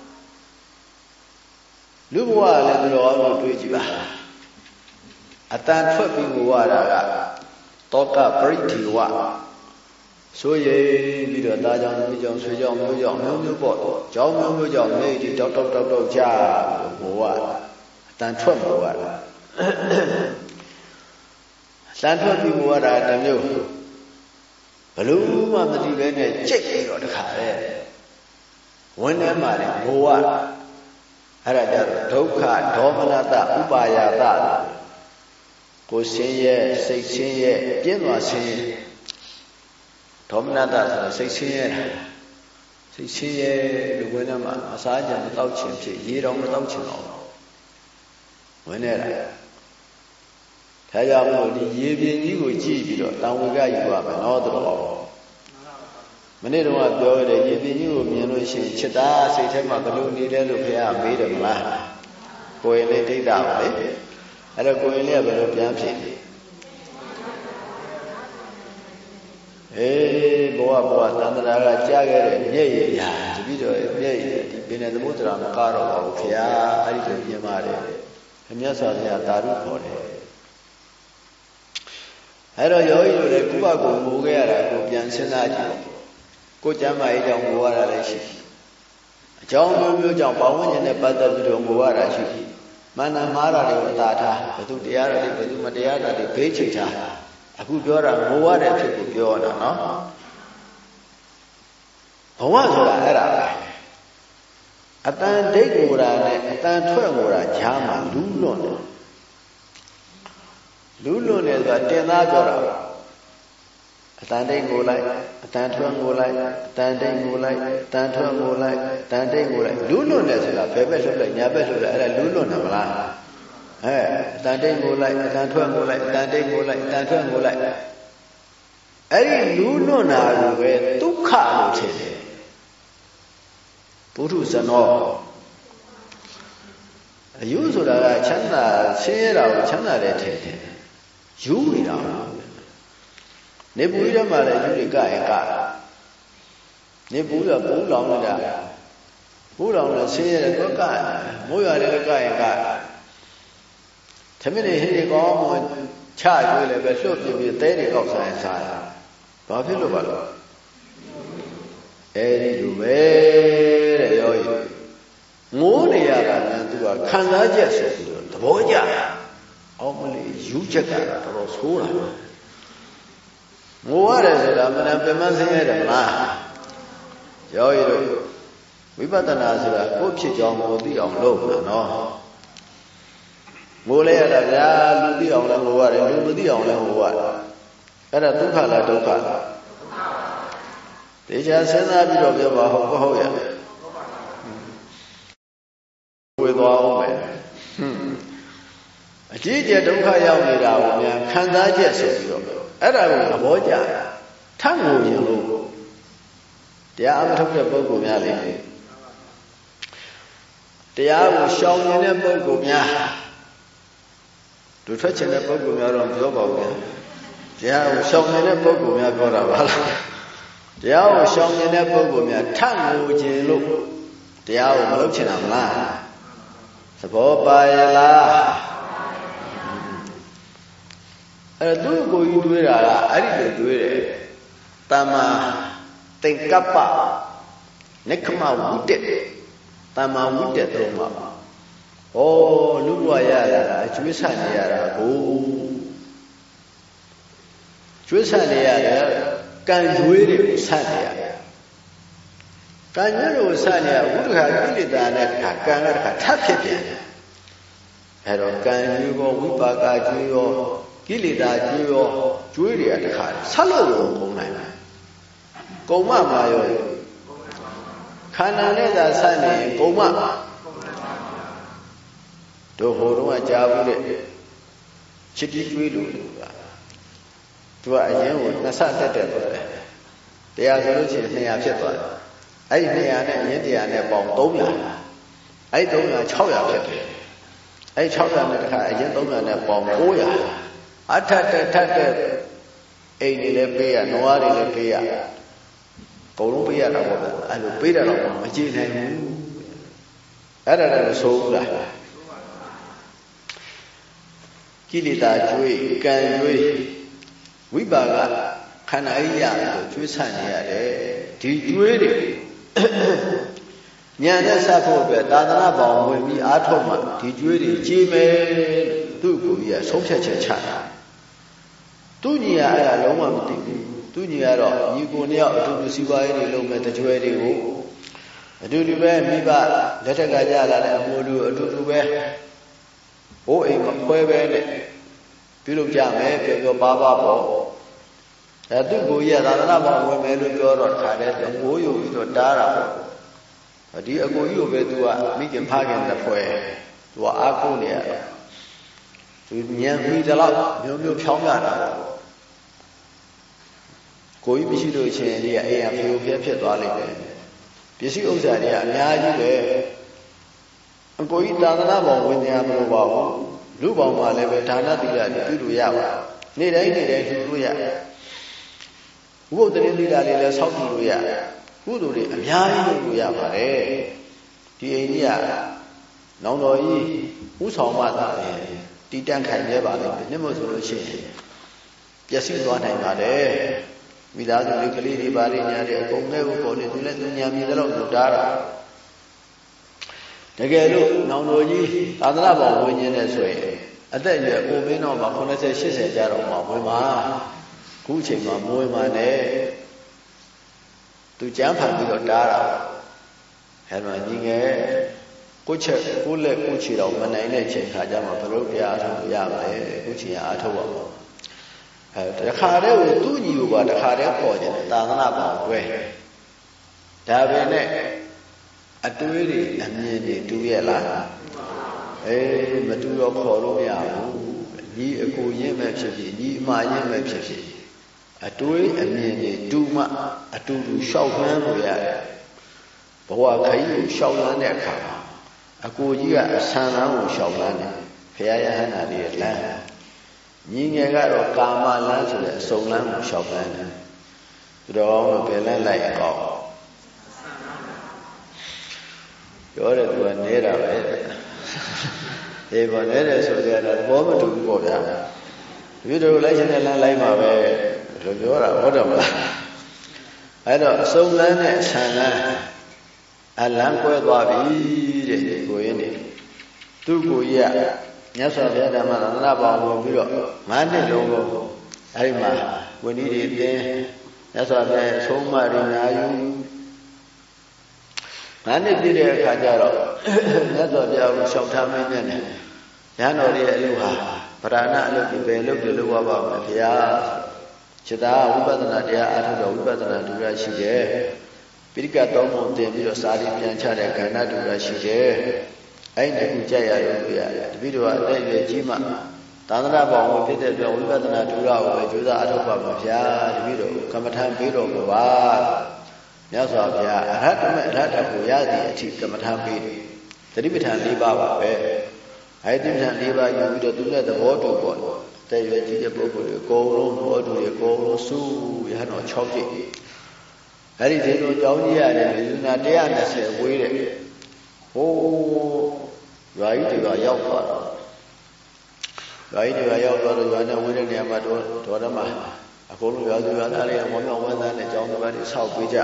လူဘဝလည်းသူတော်ကောင်းတို့တွေးကြည့်ပါအတန်ထွက်ပြီးငိုရတာကတောကပရိဒီဝဆိုရပြီးတော့သားကြောင့်မိကြောင့်ဆွေကြောင့်မျိုးကြောင့်မျိုးမျိုးပေါ့ကြောင့်မျိုးမျိုးကြောင့်နေဒီတောက်တောက်တောက်တောက်ကြဘဝအတန်ထွက်ဘဝတာတန်ထွက်ပြီးဘဝတာတမျိုးဘလို့မှမတည်ပဲနဲ့ကြိတ်ပြီးတော့တခါလေဝင်းထဲမှာလေဘဝအဲ့ဒါကြတော့ဒုက္ခဒေါမနတဥပါယတကိုဆင်းရဲစိတ်ဆင်းရဲပြင်းသွားဆင်းရဲဒေါမနတဆိုတာစိတ်ဆင်းရဲတာစိတ်ဆင်းရဲလူဝင်းထဲမှာအစားကြမတောက်ချင်ဖြစ်ရေတော်မတောက်ချင်တော့ဝင်နေတာဒါကြောင့်မို့ဒီရေပြင်းကြီးကိုကြည့်ပြီးတော့တန်ဝေကယူရမယ်နော်တော်မနေ့တုန်းကပြောရတဲ့ရေပြင်းကြီးကိုမြင်လို့ရှိရင်ချစ်တာစိတ်ထဲမှာဘလို့နေလဲလို့ဘုရားမေးတယ်မလားကိုယ်လေးဒိဋ္ဌာပါလေအဲ့တော့ကိုယ်လေးကဘယ်လိုပြန်ဖြစ်လဲအေးဘဝဘဝသန္တရာကကြားခဲ့တဲ့မျက်ရည်ရာတပည့်တော်ရဲ့မျက်ရည်ဒီပင်တဲ့သမုဒ္ဒရာမကတော့ပါဘူးခင်ဗျာအဲ့ဒီလိုပြင်ပါတယ်မြတ်စွာဘုရားတာရုခေါ်တယ်အဲ့တော့ယောဂီတို့လည်းကုဘကိုငိုခဲ့ရတာကိုပြန်စဉ်းစားကြည့်ကိုကျမ်းမာရေးကြောင့်ငိုရတာလည်းရှိအကြောင်းမျိုးမျိုးကြောင့်ပေါင်းဝန်းကျင်နဲ့ပတ်သက်ပြီးတော့ငိုရတာရှိမန္တမှားတာတွေကိုအသာထားဘယ်သူတရားတွေဘယ်သူမတရားတာတွေဘေးချိတ်ထားအခုပြောတာငိုရတဲ့ဖြစ်ကိုပြောတာနော်ဘဝဆိုတာအဲ့ဒါပဲအတန်ဒိတ်ငိုတာနဲ့အတန်ထွက်ငိုတာကြားမှာလူးလွန်တယ်လူးလွန်တယ်ဆိုတာတင်သားပြောတာအတန်ဒိတ်ငိုလိုက်အတန်ထွက်ငိုလိုက်အတန်ဒိတ်ငိုလိုက်အတန်ထွက်ငိုလိုက်အတန်ဒိတ်ငိုလိုက်လူးလွန်တယ်ဆိုတာဘယ်ဘက်လှုပ်လိုက်ညာဘက်လှုပ်လိုက်အဲ့ဒါလူးလွန်တယ်မလားအဲအတန်ဒိတ်ငိုလိုက်အတန်ထွက်ငိုလိုက်အတန်ဒိတ်ငိုလိုက်အတန်ထွက်ငိုလိုက်အဲ့ဒီလူးလွန်တာကိုပဲဒုက္ခလို့ထင်တယ်ပုထုဇနောအယူဆိုတာကချမ်းသာဆင်းရဲတာကိုချမ်းသာတယ်ထင်တယ်ယူနေတာနေပူရမှာလည်းယူတွေကရင်ကနေပူရပူလောင်နေတာပူလောင်လည်းဆင်းရဲတယ်ကောကမိုးရွာတယ်ကရင်ကသမင်းတွေဟင်းတွေကောင်းမှချကျွေးလည်းပဲလှုပ်ပြပြတဲတွေကောက်ဆိုင်စားရဘာဖြစ်လို့ပါလဲအဲဒီလိုပဲတဲ့ရောကြီးငိုးနေရတာကသူကခံစားချက်ဆိုပြီးတော့သဘောကျအောက်မလေးယူချက်ကတော်တော်ဆိုးတာငိုရတယ်ဆိုတာမနပင်မဆင်းရတယ်မလားရောကြီးတို့ဝိပဿနာဆိုတာကိုယ့်ဖြစ်ကြောင်းကိုသိအောင်လုပ်တာနော်ငိုလဲရတာဗျာလူသိအောင်လည်းငိုရတယ်လူမသိအောင်လည်းငိုရတယ်အဲ့ဒါဒုက္ခလားဒုက္ခလားတရားစဉ်းစားပြီးတော့ပြောပါဟုတ်ကဟုတ်ရဝေသွားအောင်ပဲအကြီးကျယ်ဒုက္ခရောက်နေတာကိုများခံစားချက်ဆိုပြီးတော့အဲ့ဒါကိုသဘောကျထငိုရင်လို့တရားအမထုတ်တဲ့ပုဂ္ဂိုလ်များလေတရားကိုရှောင်နေတဲ့ပုဂ္ဂိုလ်များတို့ထွက်ချင်တဲ့ပုဂ္ဂိုလ်များတော့ပြောပါဦးတရားကိုရှောင်နေတဲ့ပုဂ္ဂိုလ်များပြောတာပါလားတရားကိုရှောင်နေတဲ့ပုဂ္ဂိုလ်များထငိုခြင်းလို့တရားကိုမလုပ်ချင်တာမလားသဘောပါရဲ့လားအဲ့တော့သူ့ကိုယ်ကြီးတွေးတာကအဲ့ဒီလိုတွေးတယ်တမ္မာသင်္ကပ္ပနိခမဝုတ္တတမ္မာဝုတ္တသုံးပါဩလူဘဝရရတာအကျွေးဆန့်နေရတာကိုကျွေးဆန့်နေရတယ်ကံရွေးတွေကိုဆန့်နေရတယ်ကံညွတ်လို့စနေဝိတုခကိလေသာနဲ့တခါကံကတခါထပ်ဖြစ်ပြန်တယ်အဲ့တော့ကံကျွေးရောဝိပါကကျွေးရောကိလေသာကျွေးရောကျွေးတွေကတခါဆက်လို့ရုံကုန်နိုင်တယ်ကုံမမှာရောခန္ဓာနဲ့သာဆက်နေရင်ကုံမတို့ဟိုတုန်းကကြားဘူးတဲ့ချစ်တီးကျွေးလို့သူကအရင်ကနှစ်ဆတက်တက်သွားတယ်တရားဆိုလို့ရှိရင်နှစ်ရာဖြစ်သွားတယ်အဲ့ဒီနှစ်ရာနဲ့အရင်တရားနဲ့ပေါင်းသုံးရာအဲ့သုံးရာခြောက်ရာဖြစ်တယ်အဲ့ခြောက်ရာနဲ့တခါအရင်သုံးရာနဲ့ပေါင်းကိုးရာအထက်တက်ထက်တက်အိမ်တွေလည်းပေးရနွားတွေလည်းပေးရအကုန်လုံးပေးရတာပေါ့ဗျအဲ့လိုပေးတယ်တော့မကြည့်နိုင်ဘူးအဲ့ဒါလည်းဆိုးဘူးလားကိလေသာကျွေးကံကျွေးဝိပါကခန္ဓာအိယကိုကျွေးဆန့်နေရတယ်ဒီကျွေးတွေဉာဏ်နဲ့ဆက်ဖို့အတွက်သာသနာပေါင်းဝင်ပြီးအားထုတ်မှဒီကျွေးတွေကြီးမယ်သူ့ကိုကြီးကဆုံးဖြတ်ချက်ချတာသူညီကအဲ့ဒါလုံးဝမသိဘူးသူညီကတော့ညီကိုနှစ်ယောက်အတူတူစီးပွားရေးတွေလုပ်မဲ့တကြွယ်တွေကိုအတူတူပဲမိဘလက်ထက်ကကြလာတဲ့အမိုးလူအတူတူပဲဘိုးအိမ်မခွဲပဲနဲ့ပြုလုပ်ကြမယ်ပြောပြောပါပါပေါ့အဲသူ့ကိုကြီးကသာသနာ့ဘောင်ဝင်မယ်လို့ပြောတော့ခါတဲ့ငိုးယူပြီးတော့တားတာပေါ့ဒီအကိုကြီးကိုပဲသူကမိခင်ဖခင်တစ်ဖွဲ့သူကအားကိုးနေရတယ်သူညံပြီးတော့မျိုးမျိုးဖြောင်းရတာကိုကြီးမရှိလို့ချင်းဒီကအိမ်ကဖေဖျက်ဖြစ်သွားလိမ့်မယ်ပစ္စည်းဥစ္စာတွေကအများကြီးပဲအကိုကြီးသာသနာ့ဘောင်ဝင်ညာမလို့ပါဘူးလူပေါင်းမှာလည်းပဲဌာနတိရပြုလို့ရပါနေ့တိုင်းနေ့တိုင်းပြုလို့ရဘုဒ္ဓရင်တိတာလေးလည်းဆောက်ကြည့်လို့ရကုသိုလ်တွေအများကြီးလုပ်လို့ရပါတယ်ဒီအိမ်ကြီးကနောင်တော်ကြီးဥဆောင်မှသာတယ်တီးတန့်ခိုင်ရဲပါလိမ့်မယ်နှစ်မို့ဆိုလို့ရှိရင်ပျက်စီးသွားနိုင်ပါတယ်မိသားစုလေးကလေးတွေပါလိညာတွေအကုန်လဲဖို့ပေါ်နေသူလည်းသူညာမြင်တော့လို့တားတာတကယ်လို့နောင်တော်ကြီးသာသနာ့ဘောင်ဝင်ခြင်းနဲ့ဆိုရင်အသက်အရွယ်ကိုမင်းတော့မှeighty eightyကျတော့မှဝင်ပါခုချိန်မှာမွေးမှနဲ့သူကြမ်းဖန်ပြီးတော့တားတာအဲမှာညီငယ်ကိုချက်ကိုလက်ကိုချီတော့မနိုင်တဲ့ချိန်ခါကျမှဘလို့ပြအားထုတ်ရမယ်ကိုချီရအားထုတ်ပါပေါ့အဲတခါတည်းကိုသူ့ညီကိုပါတခါတည်းပေါ်ကြတယ်သာသနာ့ဘောင်တွဲဒါပဲနဲ့အတွေးတွေအမြင်တွေတူရဲ့လားအေးမတူတော့ခေါ်လို့မရဘူးညီအကိုရင်းမဲ့ဖြစ်ဖြစ်ညီအမရင်းမဲ့ဖြစ်ဖြစ်အတွေးအမြင်တွေတူမှအတူတူရှောက်နှမ်းလို့ရတယ်ဘဝခရီးကိုရှောက်နှမ်းတဲ့အခါမှာအကိုကြီးကအဆန်လမ်းကိုရှောက်နှမ်းတယ်ဘုရားယဟန္တာတွေရဲ့လမ်းညီငယ်ကတော့ကာမလမ်းဆိုတဲ့အစုံလမ်းကိုရှောက်နှမ်းတယ်သူတော်ကောင်းတို့ဘယ်လမ်းလိုက်အောင်ပြောတယ်သူကနေတာပဲအေးပေါ်နေတယ်ဆိုကြတော့ဘောမတူဘူးပေါ့ဗျာဒီလိုလိုက်ရှင်တဲ့လမ်းလိုက်မှာပဲလို့ပြောတာဟုတ်တယ်မလားအဲ့တော့အစုံလန်းနဲ့ဆန်လန်းအလန်းကွဲသွားပြီတဲ့ကိုရင်းနေသူ့ကိုကြီးကမြတ်စွာဘုရားဓမ္မသန္တာပေါင်းဝင်ပြီးတော့ငါးနှစ်လုံးကိုအဲ့ဒီမှာဝိနည်းတွေသင်မြတ်စွာဘုရားဆုံးမရနာယူငါးနှစ်ပြည့်တဲ့အခါကျတော့မြတ်စွာဘုရားကိုရှောက်ထားမင်းနဲ့ရဟန်းတော်ရဲ့အလုပ်ဟာဗရဏအလုပ်ဒီပဲလုပ်တယ်လို့ပြောပါမယ်ဗျာจิตာဝိပဿနာတရားအားထုတ်တော့ဝိပဿနာဒုရရှိတယ်ပိဋကတ်တော်ပုံသင်ပြီးတော့စာရီပြန်ချတဲ့ခန္ဓာဒုရရှိတယ်အဲ့ဒီခုကြက်ရလို့ပြရတယ်တပိတော့အသက်အရွယ်ကြီးမှသာသနာ့ဘောင်ဝင်ဖြစ်တဲ့အတွက်ဝိပဿနာဒုရကိုပဲကြိုးစားအားထုတ်ပါမှာဗျာတပိတော့ကမ္မထံပေးတော်မူပါမြတ်စွာဘုရားအရဟတမေအရဟတကိုရသည့်အထိကမ္မထံပေးတယ်သတိပဋ္ဌာန်၄ပါးပါပဲအဲ့ဒီပဋ္ဌာန်၄ပါးယူပြီးတော့သူနဲ့သဘောတူပေါ့တဲ့ရွယ်ကြီးတဲ့ပုဂ္ဂိုလ်တွေအကုန်လုံးဘောတူတွေအကုန်လုံးစုရဟန်းတော်၆ကြိမ်အဲ့ဒီဒီလိုအကြောင်းကြီးရတယ်လူနာone hundred twentyဝေးတဲ့ဟိုးရွာကြီးတွေကရောက်သွားတော့ရွာကြီးတွေကရောက်သွားတော့ရွာနဲ့ဝေးတဲ့နေရာမှာတော့ဒေါရမအကုန်လုံးရွာသူရွာသားတွေကမောင်မောင်ဝမ်းသားနဲ့အကြောင်းတစ်ပါးတွေဆောက်ပေးကြ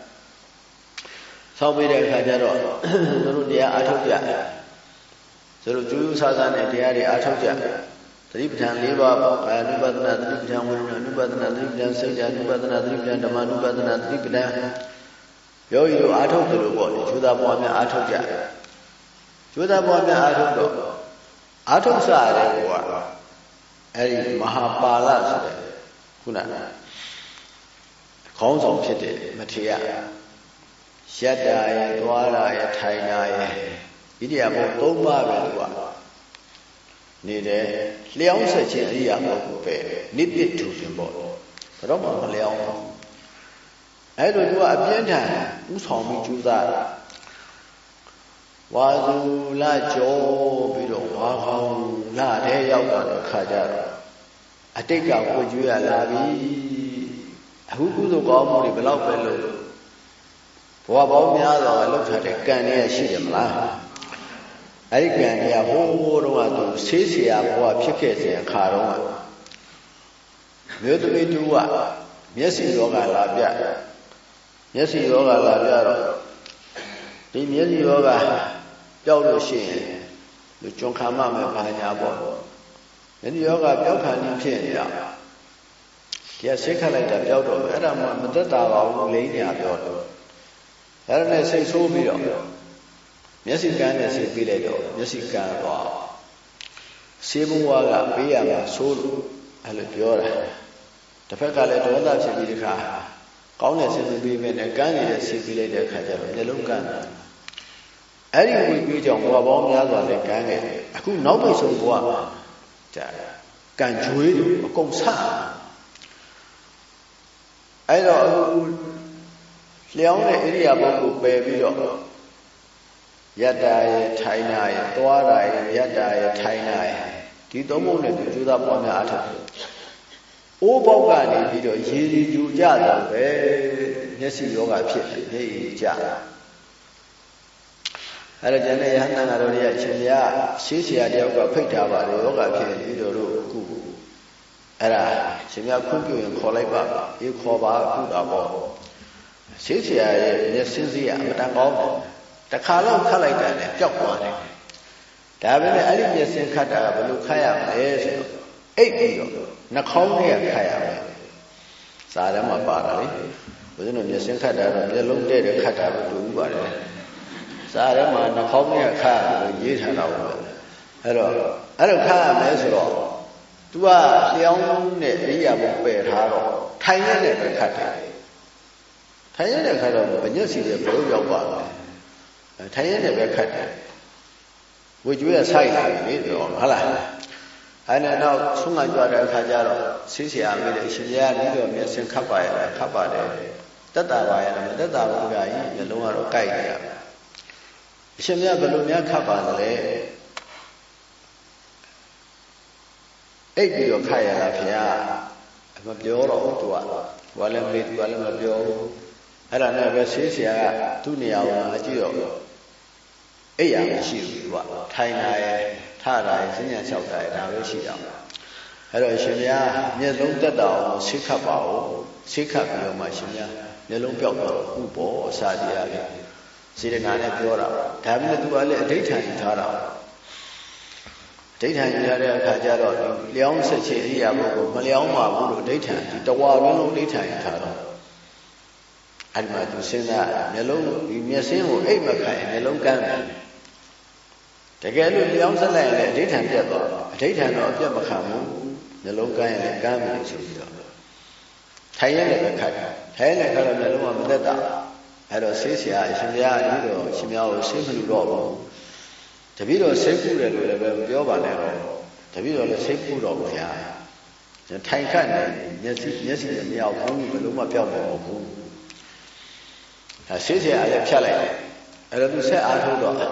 ဆောက်ပေးတဲ့အခါကျတော့သူတို့တရားအားထုတ်ကြသူတို့ကျူးဆာဆာနဲ့တရားတွေအားထုတ်ကြသတိပဋ္ဌာန်၄ပါးပေါ့ကာယ ानु ပဒနာသတိပဋ္ဌာန်ဝိညာဉ် ानु ပဒနာသတိပဋ္ဌာန်စိတ် ानु ပဒနာသတိပဋ္ဌာန်ဓမ္မ ानु ပဒနာသတိပဋ္ဌာန်ဝယောဂီတို့အားထုတ်တယ်လို့ပေါ့လေကျိုးသားပွားများအားထုတ်ကြကျိုးသားပွားများအားထုတ်တော့အားထုတ်စားရတယ်ကွာအဲ့ဒီမဟာပါဠဆိုတဲ့ခုနခေါင်းဆောင်ဖြစ်တဲ့မထေရရက်တာရဲ့သွားတာရဲ့ထိုင်တာရဲ့ဣရိယာပုသုံးပါးပဲသူကနေတယ်လျှောင်းဆက်ခြင်းဣရိယာပုကိုပဲနိတိတူခြင်းပေါ့တော့မှမလျှောင်းဘူးအဲ့လိုသူကအပြင်းထန်ဥဆောင်ပြီးကြိုးစားတာဝါစုလာကြောပြီးတော့ဝါကောင်းလာတဲ့ရောက်တာခါကြတော့အတိတ်ကဝကြွေးရလာပြီအခုကုသိုလ်ကောင်းမှုတွေဘယ်လောက်ပဲလို့ဘဝပေါင်းများစွာလှုပ်ထားတဲ့ကံတွေရှိတယ်မလားအဲ့ဒီကံတွေကဟိုးဟိုးတော့သူဆေးเสียဘဝဖြစ်ခဲ့တဲ့အခါတော့မြို့သမီးတူကမျက်စိယောဂလာပြမျက်စိယောဂလာပြတော့ဒီမျက်စိယောဂပျောက်လို့ရှိရင်လူကျွန်းခါမမဲ့ဘာညာပေါ့မျက်စိယောဂပျောက်ခါနေဖြစ်နေတာဒီကစိတ်ခတ်လိုက်တာပျောက်တော့အဲ့ဒါမှမသက်တာပါဘူးလိမ့်ညာပြောတော့အဲ့ဒါနဲ့စိတ်ဆိုးပြီးတော့မျက်စိကန်းနဲ့စိတ်ပြီးလိုက်တော့မျက်စိကန်းသွားဆေးဘဝကပေးရမှာဆိုးလို့အဲ့လိုပြောတာတစ်ဖက်ကလည်းဒေါသဖြစ်ပြီးတခါကောင်းတဲ့စိတ်ပြီးပဲနဲ့ကန်းနေတဲ့စိတ်ပြီးလိုက်တဲ့အခါကျတော့မျက်လုံးကန်းအဲ့ဒီဝိကွေးကြောင့်ဘဝပေါင်းများစွာနဲ့ကန်းခဲ့အခုနောက်ပိတ်ဆုံးဘဝမှာကြာကန်းကျွေးအကုန်ဆအဲ့တော့အခုလျှောင်းတဲ့ဣရိယာပုကိုပယ်ပြီးတော့ယတ္တာရဲ့ထိုင်နာရဲ့သွားတာရဲ့ယတ္တာရဲ့ထိုင်နာရဲ့ဒီသုံးပုံနဲ့သူကျိုးသားပွားများအားထုတ်အိုးပေါက်ကနေပြီးတော့ရေရီယူကြတာပဲမျက်စိယောဂဖြစ်တယ်မျက်ရည်ကျအဲ့တော့ကျန်တဲ့ယဟန်တန်ဃာတော်တွေအရှင်ဘုရားရှေးဆရာတယောက်ကဖိတ်ထားပါတယ်ယောဂဖြစ်ပြီးတော့တို့အခုအဲ့ဒါရှင်ဘုရားခွင့်ပြုရင်ခေါ်လိုက်ပါအေးခေါ်ပါအခုတော့ပေါ့ရှေးဆရာရဲ့မျက်စင်းစည်းအမတန်ကောင်းတယ်တခါလောက်ခတ်လိုက်တယ်ပျောက်သွားတယ်ဒါပေမဲ့အဲ့ဒီမျက်စင်းခတ်တာကဘယ်လိုခတ်ရမလဲဆိုတော့အိတ်ပြီးတော့နှာခေါင်းထဲကခတ်ရမယ်စာထဲမှာပါတာလေဘုရားတို့မျက်စင်းခတ်တာတော့မျက်လုံးတဲ့တဲ့ခတ်တာပဲတူပါတယ်စာထဲမှာနှာခေါင်းထဲကခတ်လို့ရေးထားတာပဲအဲ့တော့အဲ့လိုခတ်ရမယ်ဆိုတော့ तू ကလျှောင်းနဲ့အရိယာဘုပယ်ထားတော့ထိုင်ရတဲ့ပဲခတ်တယ်ထိုင်ရတဲ့ခတ်တော့ဘညက်စီတဲ့ဘိုးရောက်ပါမယ်ထိုင်ရတဲ့ပဲခတ်တယ်ဝေကျွေးရဆိုင်တယ်လေတော့ဟုတ်လားအဲ့နဲ့တော့ဆုံးမကြွတဲ့အခါကျတော့ဆေးဆရာမေးတယ်ရှင်ဘုရားဒီတော့မျက်စင်ခတ်ပါရလားခတ်ပါတယ်တက်တာပါရလားမတက်တာဘူးဗျာကြီးမျက်လုံးကတော့ကြိုက်နေရအရှင်ဘုရားဘယ်လိုများခတ်ပါသလဲအိတ်ပြီးတော့ခတ်ရတာဘုရားမပြောတော့ဘူးသူကဘာလဲမလေးသူကလည်းမပြောဘူးအဲ့ဒါနဲ့ပဲဆေးဆရာကသူ့နေရာကိုအကြည့်တော့အိတ်ရမရှိဘူးသူကထိုင်လာရဲ့ထတာရဲ့စဉ်းညာလျှောက်တာရဲ့ဒါပဲရှိတာအဲ့တော့ရှင်ဘုရားမျက်လုံးတက်တာအောင်ဆိတ်ခတ်ပါဦးဆိတ်ခတ်ပြီးတော့မှရှင်ဘုရားမျက်လုံးပြောက်တော့ဥပေါ်အစာတရားပဲစေတနာနဲ့ပြောတာဒါပေမဲ့သူကလည်းအဋိဌာန်ယူထားတာအဋိဌာန်ယူထားတဲ့အခါကျတော့လျောင်းဆက်ချေဣရိယာပုကိုမလျောင်းပါဘူးလို့အဋိဌာန်ဒီတဝါလုံးလုံးအဋိဌာန်ယူထားတော့အဲ့ဒီမှာသူစဉ်းစားမျက်လုံးဒီမျက်စင်းကိုအိတ်မခိုင်မျက်လုံးကန်းတယ်တကယ်လို့လျောင်းဆက်လိုက်ရင်လည်းအဋိဌာန်ပြတ်သွားအဋိဌာန်တော့အပြတ်မခံဘူးမျက်လုံးကန်းရင်လည်းကန်းမယ်ဆိုပြီးတော့ထိုင်ရလည်းပဲခတ်ထိုင်ရလည်းခတ်တော့မျက်လုံးကမသက်တာအဲ့တော့ဆေးဆရာအရှင်ဘုရားဒီတော့ရှင်ဘုရားကိုဆေးမလူတော့ဘူးတပည့်တော်ဆေးကုတယ်လို့လည်းပဲပြောပါနဲ့တော့တပည့်တော်လည်းဆေးကုတော့ဘုရားထိုင်ခတ်နေမျက်စိမျက်စိမရောက်ဘူးဘယ်လိုမှပြောက်မလို့ဘူးအဲဆေးဆရာလည်းဖြတ်လိုက်တယ်အဲ့တော့သူဆက်အားထုတ်တော့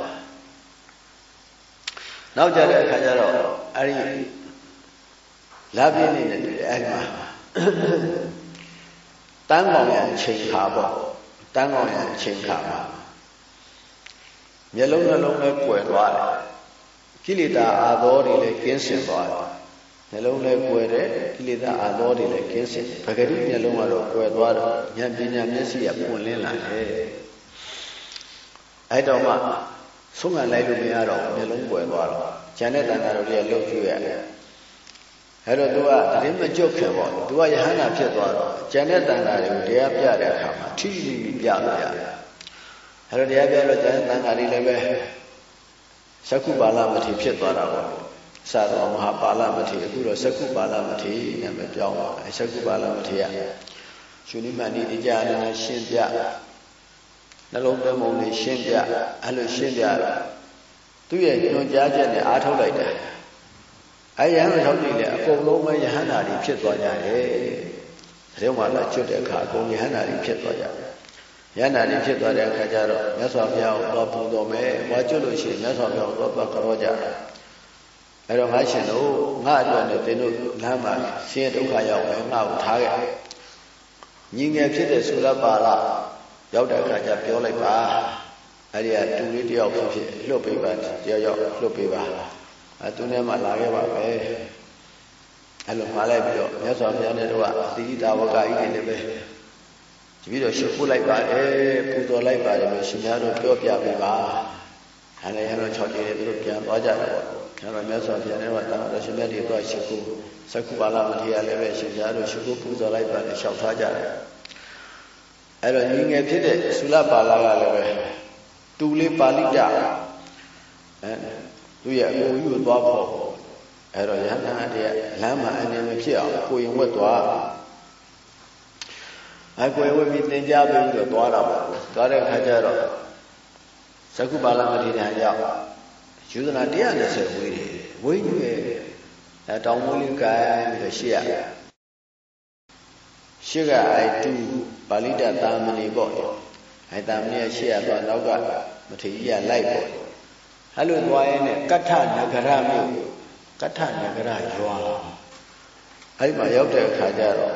နောက်ကြတဲ့အခါကျတော့အဲ့ဒီလာပြင်းနေတဲ့အဲ့မှာတန်းကောင်ရအချိန်ခါပေါ့တန်းကောင်ရအချိန်ခါမှာမျက်လုံးနှလုံးလည်းကွယ်သွားတယ်ကိလေသာအာသောတွေလည်းကင်းစင်သွားတယ်မျက်လုံးလည်းကွယ်တယ်ကိလေသာအာသောတွေလည်းကင်းစင်ပဂတိမျက်လုံးကတော့ကွယ်သွားတော့ဉာဏ်ပညာမျက်စိကပွင့်လင်းလာတယ်အဲ့တော့မှဆုံးခံလိုက်လို့မရတော့မျက်လုံးကွယ်သွားတော့ဉာဏ်နဲ့တဏှာတို့ရဲ့လှုပ်ကျွေးရတယ်အဲ့တော့ तू ကတည်းမကြုတ်ခင်ပေါ့ तू ကယဟန္တာဖြစ်သွားတော့ဉာဏ်နဲ့တဏှာတွေကိုတရားပြတဲ့အခါမှာထိထိမိမိပြလို့ရတယ်အဲ့တော့တရားပြောလို့ကျန်တန်ခါလေးလည်းပဲသက္ကုပါဠမထေဖြစ်သွားတာပေါ့စတော့မဟာပါဠမထေအခုတော့သက္ကုပါဠမထေနာမည်ပြောင်းသွားတယ်သက္ကုပါဠမထေကရှင်နိမန္တိဒီကြအနေနဲ့ရှင်းပြနှလုံးသွင်းပုံလေးရှင်းပြအဲ့လိုရှင်းပြသူ့ရဲ့ညွှန်ကြားချက်နဲ့အားထုတ်လိုက်တယ်အဲယဟန်ထောက်နေလေအကုန်လုံးပဲယဟန္တာတွေဖြစ်သွားကြတယ်ဒါကြောင့်မှလာကျွတ်တဲ့အခါအကုန်ယဟန္တာတွေဖြစ်သွားကြတယ်ယဟန္တာတွေဖြစ်သွားတဲ့အခါကျတော့မြတ်စွာဘုရားကိုတော့ပူတော်မယ်ဘာကျွတ်လို့ရှိရင်မြတ်စွာဘုရားကိုတော့ကြောကြတယ်အဲတော့ငါရှင်တို့ငါအတွက်နဲ့သင်တို့လမ်းမှာဆင်းရဲဒုက္ခရောက်မယ်ငါ့ကိုထားခဲ့ညီငယ်ဖြစ်တဲ့သုလပါဠရောက်တဲ့အခါကျပြောလိုက်ပါအဲ့ဒီကတူလေးတယောက်ဖြစ်ဖြစ်လွတ်ပေးပါတယောက်ယောက်လွတ်ပေးပါအဲသူနဲ့မှလာခဲ့ပါပဲအဲ့လိုမှားလိုက်ပြီးတော့မြတ်စွာဘုရားနဲ့တော့အတိတာဝကကြီးတွေလည်းပဲတပည့်တော်ရှုပ်ပို့လိုက်ပါတယ်ပူဇော်လိုက်ပါတယ်လို့ရှင်များတို့ပြောပြပေးပါအဲလည်းရတော့၆ကြိမ်နဲ့သူတို့ပြန်သွားကြတယ်ပေါ့အဲ့တော့မြတ်စွာဘုရားနဲ့တော့တော်ရှင်မြတ်တွေတော့ရှုပ်ဖို့သက္ကုပါဠမထေရလည်းပဲရှင်များတို့ရှုပ်ဖို့ပူဇော်လိုက်ပါတယ်လျှောက်ထားကြတယ်အဲ့တော့ညီငယ်ဖြစ်တဲ့သုလပါဠကလည်းပဲတူလေးပါဠိတအဲသူရဲ့အကိုကြီးကိုသွားဖို့အဲ့တော့ယဟန်နာတရားလမ်းမှာအနေနဲ့ဖြစ်အောင်ကိုရင်ဝတ်သွားအကိုရင်ဝတ်ပြီးသင်ကြားပြီးတော့သွားတာပေါ့သွားတဲ့ခါကျတော့သက္ကုပါဠမထေရရောက်ယူဇနာone hundred twentyဝေးတယ်ဝေးကြီးပဲအဲတောင်မိုးလေးကိုင်းပြီးတော့ရှေ့ရရှေ့ကအဲတူပါဠိတသာမဏေပေါ့အဲသာမဏေရဲ့ရှေ့ရသွားနောက်ကမထေရကြီးကလိုက်ပေါ့အဲ့လိုသွားရင်းနဲ့ကဋ္ဌနဂရမြို့ကဋ္ဌနဂရရွာအဲ့မှာရောက်တဲ့အခါကျတော့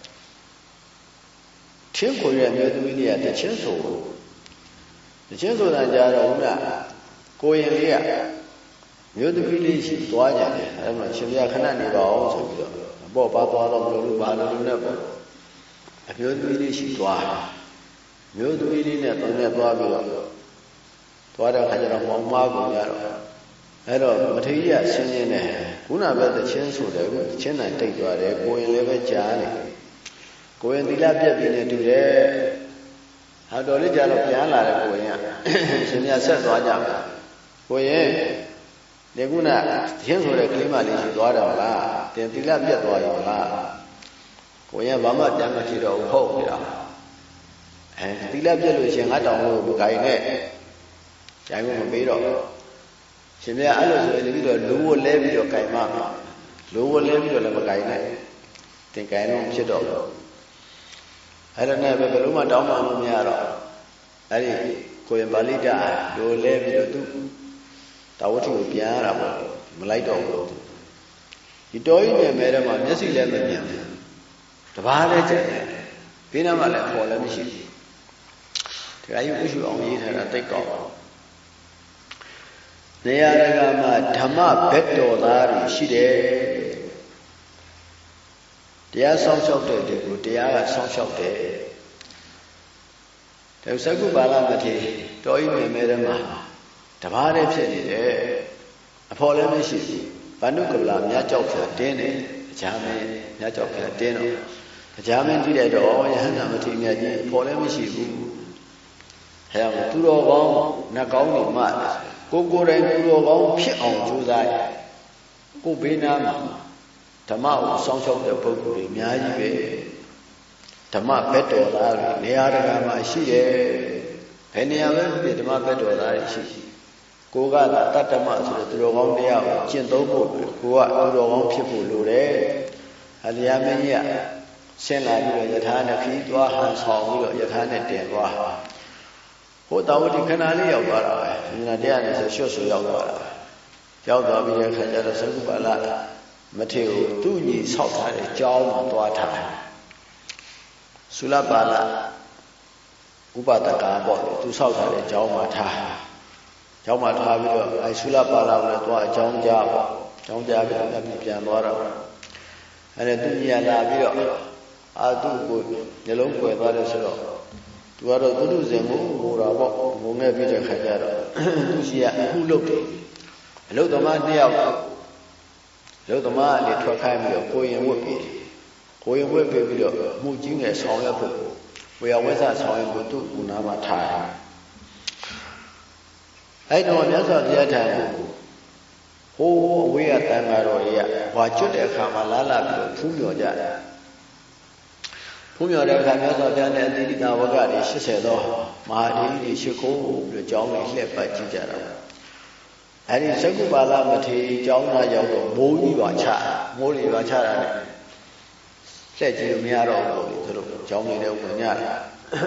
ချင်းကိုရဲ့မြို့သမီးလေးကတချင်းဆိုတချင်းဆိုတာကြတော့ဟုတ်လားကိုရင်လေးကမြို့သမီးလေးရှိသွားကြတယ်အဲ့မှာရှင်ပြခဏနေပါအောင်ဆိုပြီးတော့ပေါ့ပါသွားတော့မလို့လို့ပါလို့နဲ့ပေါ့အမြို့သမီးလေးရှိသွားမြို့သမီးလေးနဲ့တုံးနဲ့သွားပြီးတော့သွားတဲ့အခါကျတော့မောင်မားကုန်ကြတော့အဲ့တော့မထေရဆင်းရဲနဲ့ခုနပဲသချင်းဆိုတယ်ခုသချင်းနိုင်တိတ်သွားတယ်ကိုရင်လည်းပဲကြားနေကိုရင်သီလပြက်ပြီးနေတူတယ်ဟာတော်လေးကြာတော့ပြန်လာတယ်ကိုရင်ကရှင်မြတ်ဆက်သွားကြမှာကိုရင်ဒီခုနသချင်းဆိုတဲ့ကလေးမလေးရှိသွားတယ်မလားတင်သီလပြက်သွားရောလားကိုရင်ဘာမှပြန်မကြည့်တော့ဘူးဟုတ်ပြီလားအဲသီလပြက်လို့ရှင်ငါတောင်လို့မကိုင်နဲ့ကျိုင်းမပေးတော့ရှင်မြတ်အဲ့လိုဆိုရင်ပြီးတော့လူဝလဲပြီးတော့ကြိုင်မှလူဝလဲပြီးတော့လည်းမကြိုင်နဲ့တင်ကြိုင်တော့ဖြစ်တော့အဲ့ဒါနဲ့ပဲဘယ်လိုမှတောင်းမှမရတော့အဲ့ဒီကိုရင်ပါဠိတလူလဲပြီးတော့သူတာဝတိကိုပြန်ရတာပေါ့မလိုက်တော့ဘူးဒီတော်ကြီးမြင်မဲ့တော့မှမျက်စိလည်းမမြင်ဘူးတဘာလည်းကျက်တယ်ဘေးနားမှာလည်းအပေါ်လည်းမရှိဘူးဒီကကြီးဥရှုအောင်ရေးထားတာတိတ်ကောက်နေရာတကာမှာဓမ္မဘက်တော်သားတွေရှိတယ်တရားဆောင်လျှောက်တဲ့ဒီကိုတရားကဆောင်လျှောက်တယ်ဒါသက္ကုပါဠမထေတော်ဤမြင်မဲ့တည်းမှာတပါးတည်းဖြစ်နေတယ်အဖော်လည်းမရှိဘူးဗန္ဓုကပလာမြတ်ကြောက်ဖြာတင်းတယ်တရားမင်းမြတ်ကြောက်ဖြာတင်းတော့တရားမင်းကြည့်တဲ့တော့ယဟန္တာမထေမြတ်ကြီးအဖော်လည်းမရှိဘူးအဲဒါသူတော်ကောင်းနတ်ကောင်းတွေမှကိုကိုယ်တိုင်သူတော်ကောင်းဖြစ်အောင်ကြိုးစားရကိုဘေးနားမှာဓမ္မကိုစောင့်ရှောက်တဲ့ပုဂ္ဂိုလ်တွေအများကြီးပဲဓမ္မဘက်တော်သားတွေနေရာတကာမှာရှိတယ်ဘယ်နေရာပဲဖြစ်ဓမ္မဘက်တော်သားတွေရှိကိုကတတ္တမဆိုတဲ့သူတော်ကောင်းတရားကိုကျင့်သုံးဖို့ကိုကသူတော်ကောင်းဖြစ်ဖို့လိုတယ်အလျာမင်းကြီးကဆင်းလာပြီးတော့ယထာနဲ့ခီးသွားဟန်ဆောင်ပြီးတော့ယထာနဲ့တင်သွားဟိုတာဝတိခဏလေးရောက်သွားတာပဲဒီနေ့တရားနဲ့ဆိုရွှတ်ဆိုရောက်သွားတာရောက်သွားပြီးတဲ့အခါကျတော့သက္ကုပါဠမထေရကိုသူ့ညီဆောက်ထားတဲ့ကျောင်းမှာသွားထားသုလပါဠဥပဒကာပေါ့သူဆောက်ထားတဲ့ကျောင်းမှာထားကျောင်းမှာထားပြီးတော့အဲသုလပါဠကိုလည်းသွားအကြောင်းကြားပေါ့အကြောင်းကြားပြီးတော့ပြန်သွားတော့အဲဒါသူညီလာပြီးတော့အာသူ့ကိုနှလုံးကွယ်သွားတယ်ဆိုတော့သူကတော့သူတို့စဉ်ကိုငိုတာပေါ့ငိုငဲ့ပြီးတဲ့ခါကျတော့သူရှိရအခုလုပ်တယ်အလုသမားနှစ်ယောက်အလုသမားလေးထွက်ခိုင်းပြီးတော့ကိုရင်ဝတ်ပြီးကိုရင်ဝတ်ပြီးတော့မှုကြီးငယ်ဆောင်ရွက်ဖို့ဝေယဝိဇ္ဇဆောင်ရွက်ဖို့သူ့ကူနာမှာထားတယ်အဲ့တော့မြတ်စွာဘုရားထံဟိုးအဝေးကတန်ဃာတော်တွေကဟွာကျွတ်တဲ့အခါမှာလာလာပြီးတော့ဖူးမြော်ကြတယ်ဖူးမြော်တဲ့အခါမြတ်စွာဘုရားနဲ့အတိတိကဝကတွေရှစ်ဆယ်သောမဟာဒေဝီတွေရှိခိုးပြီးတော့ကျောင်းတွေလှည့်ပတ်ကြည့်ကြတာအဲ့ဒီသကုပါလမထေရကျောင်းသားရောက်တော့မိုးကြီးပါချမိုးကြီးပါချတာနဲ့လက်ကြည့်လို့မရတော့ဘူးသူတို့ကျောင်းနေတဲ့ဝင်ရတယ်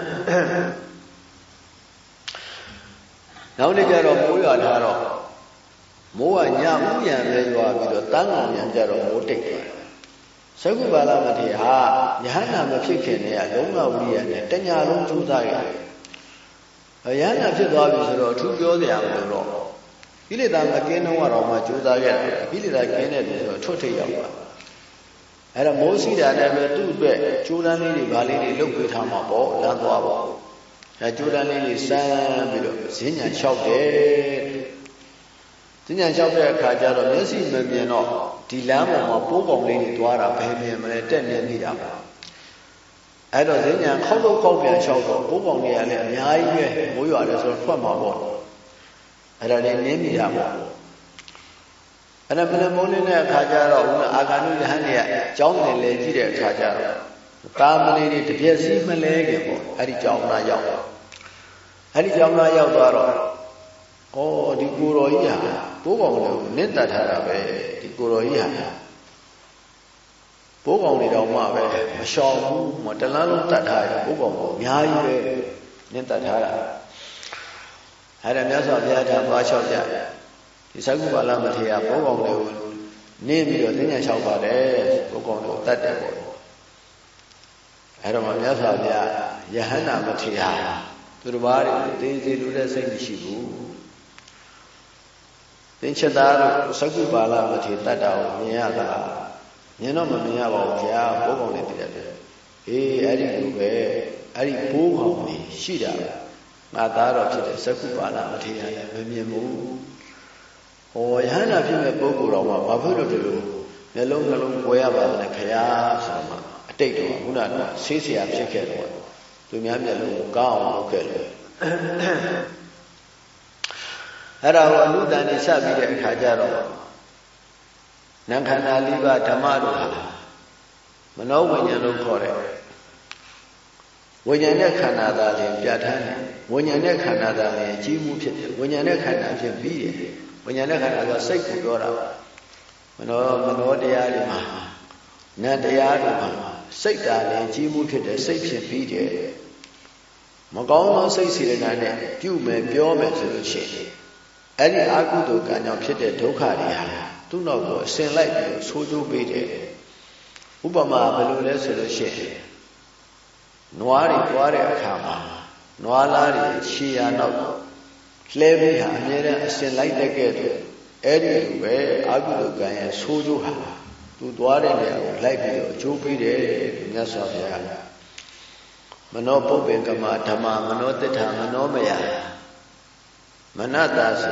နောက်နေ့ကျတော့မိုးရွာထားတော့မိုးကညဥ်ရံလဲရွာပြီးတော့တန်းကောင်ရံကြတော့မိုးတိတ်သွားသကုပါလမထေရဟာယဟန္တာမဖြစ်ခင်တည်းကလုံးဝဝိရိယနဲ့တညာလုံးကြိုးစားခဲ့ယဟန္တာဖြစ်သွားပြီဆိုတော့အထူးပြောစရာမလိုတော့ကိလေသာမကင်းတော့တော့မှကြိုးစားခဲ့တယ်ကိလေသာကင်းတဲ့ပြီဆိုတော့ထွတ်ထိပ်ရောက်သွားအဲ့ဒါမိုးစီးတာနဲ့ပဲသူ့အတွက်ကြိုးတန်းလေးတွေဗာလေးတွေလုပ်ပေးထားမှာပေါ့လမ်းသွားပေါ့အဲကြိုးတန်းလေးတွေစမ်းပြီးတော့ဈဉ္ညာလျှောက်တယ်ဈဉ္ညာလျှောက်တဲ့အခါကျတော့မျက်စိမမြင်တော့ဒီလမ်းပေါ်မှာပိုးကောင်လေးတွေသွားတာဘယ်မြင်မလဲတက်နေနေတာပါအဲ့တော့ဈဉ္ညာခောက်တော့ခောက်ပြန်လျှောက်တော့ပိုးကောင်တွေကလည်းအများကြီးပဲမိုးရွာတယ်ဆိုတော့ထွက်မှာပေါ့အဲ့ဒါလေးနင်းမိတာပေါ့အဲ့ဒါမနမိုးလေးတဲ့အခါကျတော့ဦးအာဂန္တုယဟန်တွေကကျောင်းနေလေကြည့်တဲ့အခါကျတော့တာမဏေတွေတပြက်စီးမလဲခင်ပေါ့အဲ့ဒီကျောင်းသားရောက်အဲ့ဒီကျောင်းသားရောက်သွားတော့ဩဒီကိုတော်ကြီးဟာဘိုးကောင်တွေကိုနင့်တတ်ထားတာပဲဒီကိုတော်ကြီးဟာဘိုးကောင်တွေတော့မှပဲမလျှော်ဘူးမတလားလုံးတတ်ထားတယ်ဘိုးကောင်ကိုအများကြီးပဲနင့်တတ်ထားတာအဲ့ဒါမြတ်စွာဘုရားကသွားလျှောက်ကြဒီသကုပါလမထေရဘိုးကောင်တွေကိုနင်းပြီးတော့သင်္ကြန်လျှောက်ပါတယ်ဘိုးကောင်တွေကိုတတ်တယ်ပေါ့အဲ့တော့မြတ်စွာဘုရားယဟန္တာမထေရသူတစ်ပါးတွေသေသေးလူတဲ့စိတ်မရှိဘူးသင်္ချတာတို့သကုပါလမထေရတတ်တာကိုမြင်ရတာမြင်တော့မမြင်ရပါဘူးဗျာဘိုးကောင်တွေတည်တယ်အေးအဲ့ဒီလိုပဲအဲ့ဒီဘိုးကောင်တွေရှိတာငါသားတော်ဖြစ်တဲ့သကုပါလမထေရလည်းမမြင်ဘူးဟောယဟန္တာဖြစ်မဲ့ပုဂ္ဂိုလ်တော်မှာဘာဖြစ်လို့ဒီလိုမျက်လုံးနှလုံးကွဲရပါလဲခရားဆိုတော့အတိတ်တော့ခုနကဆေးဆရာဖြစ်ခဲ့တော့သူများမျက်လုံးကိုကောင်းအောင်လုပ်ခဲ့တယ်အဲ့ဒါကိုအနုတန်နေဆက်ပြီးတဲ့အခါကျတော့နံခန္ဓာလေးပါးဓမ္မတို့ဟာမနောဝိညာဉ်လို့ခေါ်တယ်ဝိညာဉ်နဲ့ခန္ဓာသာလျှင်ပြဋ္ဌာန်းတယ်ဝိညာဉ်နဲ့ခန္ဓာသာလျှင်အကြီးမှုဖြစ်တယ်ဝိညာဉ်နဲ့ခန္ဓာဖြစ်ပြီးတယ်ဝိညာဉ်နဲ့ခန္ဓာကစိတ်ကိုပြောတာမနောမနောတရားတွေမှာနတ်တရားတွေမှာစိတ်ဓာတ်လည်းကြီးမှုဖြစ်တယ်စိတ်ဖြစ်ပြီးတယ်မကောင်းသောစိတ်စေတနာနဲ့ပြုမယ်ပြောမယ်ဆိုလို့ရှိရင်အဲ့ဒီအကုသိုလ်ကံကြောင့်ဖြစ်တဲ့ဒုက္ခတွေဟာသူ့နောက်ကိုအစဉ်လိုက်ပြီးဆိုးကျိုးပေးတယ်ဥပမာဘယ်လိုလဲဆိုလို့ရှိရင်နွားတွေပွားတဲ့အခါမှာနွားလားတွေခြေရာနောက်လှဲပြီးဟာအမြဲတမ်းအစဉ်လိုက်တဲ့ကဲ့သို့အဲ့ဒီလိုပဲအကုသိုလ်ကံရဲ့ဆိုးကျိုးဟာသူသွားတဲ့နေရာကိုလိုက်ပြီးတော့အကျိုးပေးတယ်မြတ်စွာဘုရားမနောပုပ္ပင်ကမဓမ္မမနောတ္ထမနောမယမနတာစီ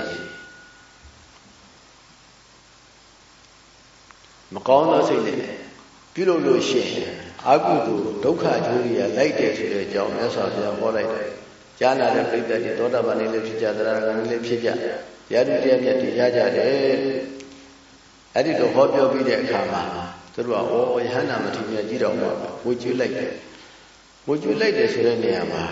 မကောင်းသောစိတ်နဲ့ပြုလုပ်လို့ရှိရင်အကုသိုလ်ဒုက္ခကျိုးတွေကလိုက်တယ်ဆိုတဲ့အကြောင်းမြတ်စွာဘုရားဟောလိုက်တယ်ကြားနာတဲ့ပြိတ္တတွေသောတာပန်နေလည်းဖြစ်ကြသရဂံနေလည်းဖြစ်ကြရာထူးတရားမြတ်တွေရကြတယ်အဲ့ဒီတော့ဟောပြောပြီးတဲ့အခါမှာသူတို့ကဩယဟန္တာမထေရကြီးတော်မှာဝေကျွေးလိုက်တယ်ဝေကျွေးလိုက်တယ်ဆိုတဲ့နေရာမှာ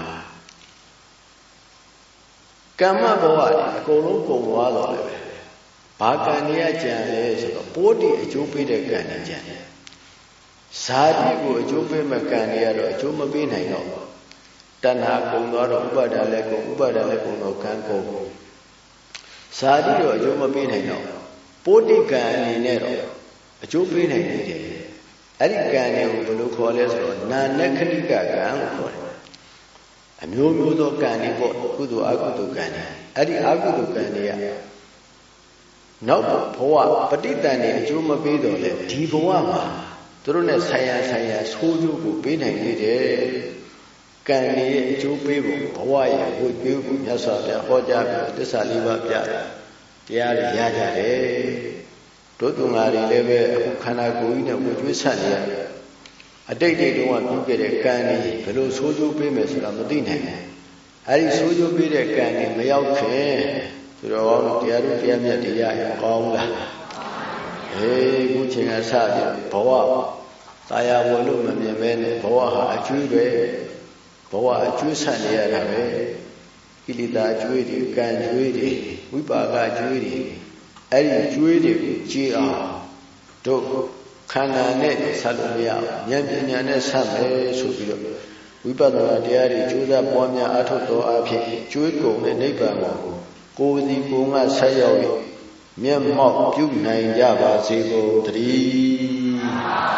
ကမ္မဘဝအကုန်လုံးကုန်သွားတော့လေဘာကံကြီးကြံလဲဆိုတော့ပိုးတိအကျိုးပေးတဲ့ကံကြီးကြံတယ်ဇာတိကိုအကျိုးပေးမဲ့ကံတွေကတော့အကျိုးမပေးနိုင်တော့တဏှာကုန်သွားတော့ဥပါဒာလည်းကုန်ဥပါဒာလည်းကုန်တော့ကံကုန်ဇာတိတော့အကျိုးမပေးနိုင်တော့ပိုးတိကံအနေနဲ့တော့အကျိုးပေးနိုင်နေတယ်အဲ့ဒီကံတွေကိုဘယ်လိုခေါ်လဲဆိုတော့နာနခဏိကကံလို့ခေါ်တယ်အမျိုးမျိုးသောကံတွေပေါ့ကုသိုလ်အကုသိုလ်ကံတွေအဲ့ဒီအကုသိုလ်ကံတွေကနောက်ဘဝပဋိသန္ဓေအကျိုးမပေးတော့လေဒီဘဝမှာသူတို့နဲ့ဆိုင်ရာဆိုင်ရာဆိုးကျိုးကိုပေးနိုင်နေတယ်ကံရဲ့အကျိုးပေးဖို့ဘဝရဲ့ဝိကျွေးဖို့မြတ်စွာဘုရားဟောကြားပြီးသစ္စာလေးပါးပြတာတရားတွေရကြတယ်တို့သူငါတွေလည်းပဲအခုခန္ဓာကိုယ်ကြီးနဲ့ဝိကျွေးဆက်နေရတယ်အတိတ်တိတ်တုန်းကပြုခဲ့တဲ့ကံတွေဘယ်လိုဆိုးကျိုးပေးမယ်ဆိုတာမသိနိုင်ဘူးအဲဒီဆိုးကျိုးပေးတဲ့ကံတွေမရောက်ခင်သူသူတော်ကောင်းတို့တရားတို့တရားမြတ်တရားရကောင်းလားအေးခုချိန်ကစပြီးဘဝသာယာဝလို့မမြင်မဲနဲ့ဘဝဟာအကျွေးတွေဘဝအကျွေးဆက်နေရတာပဲကိလေသာအကျွေးတွေကံကျွေးတွေဝိပါကအကျွေးတွေအဲ့ဒီကျွေးတွေကိုကြည်အောင်တို့ခန္ဓာနဲ့ဆက်လို့မရဘူးဉာဏ်ပညာနဲ့ဆက်မယ်ဆိုပြီးတော့ဝိပဿနာတရားတွေကျိုးစားပွားများအထုတ်တော်အဖြစ်ကျွေးကုန်တဲ့နိဗ္ဗာန်ကိုကိုယ်စီကိုယ်ငါဆက်ရောက်၍မျက်မှောက်ပြုနိုင်ကြပါစေကုန်သတည်း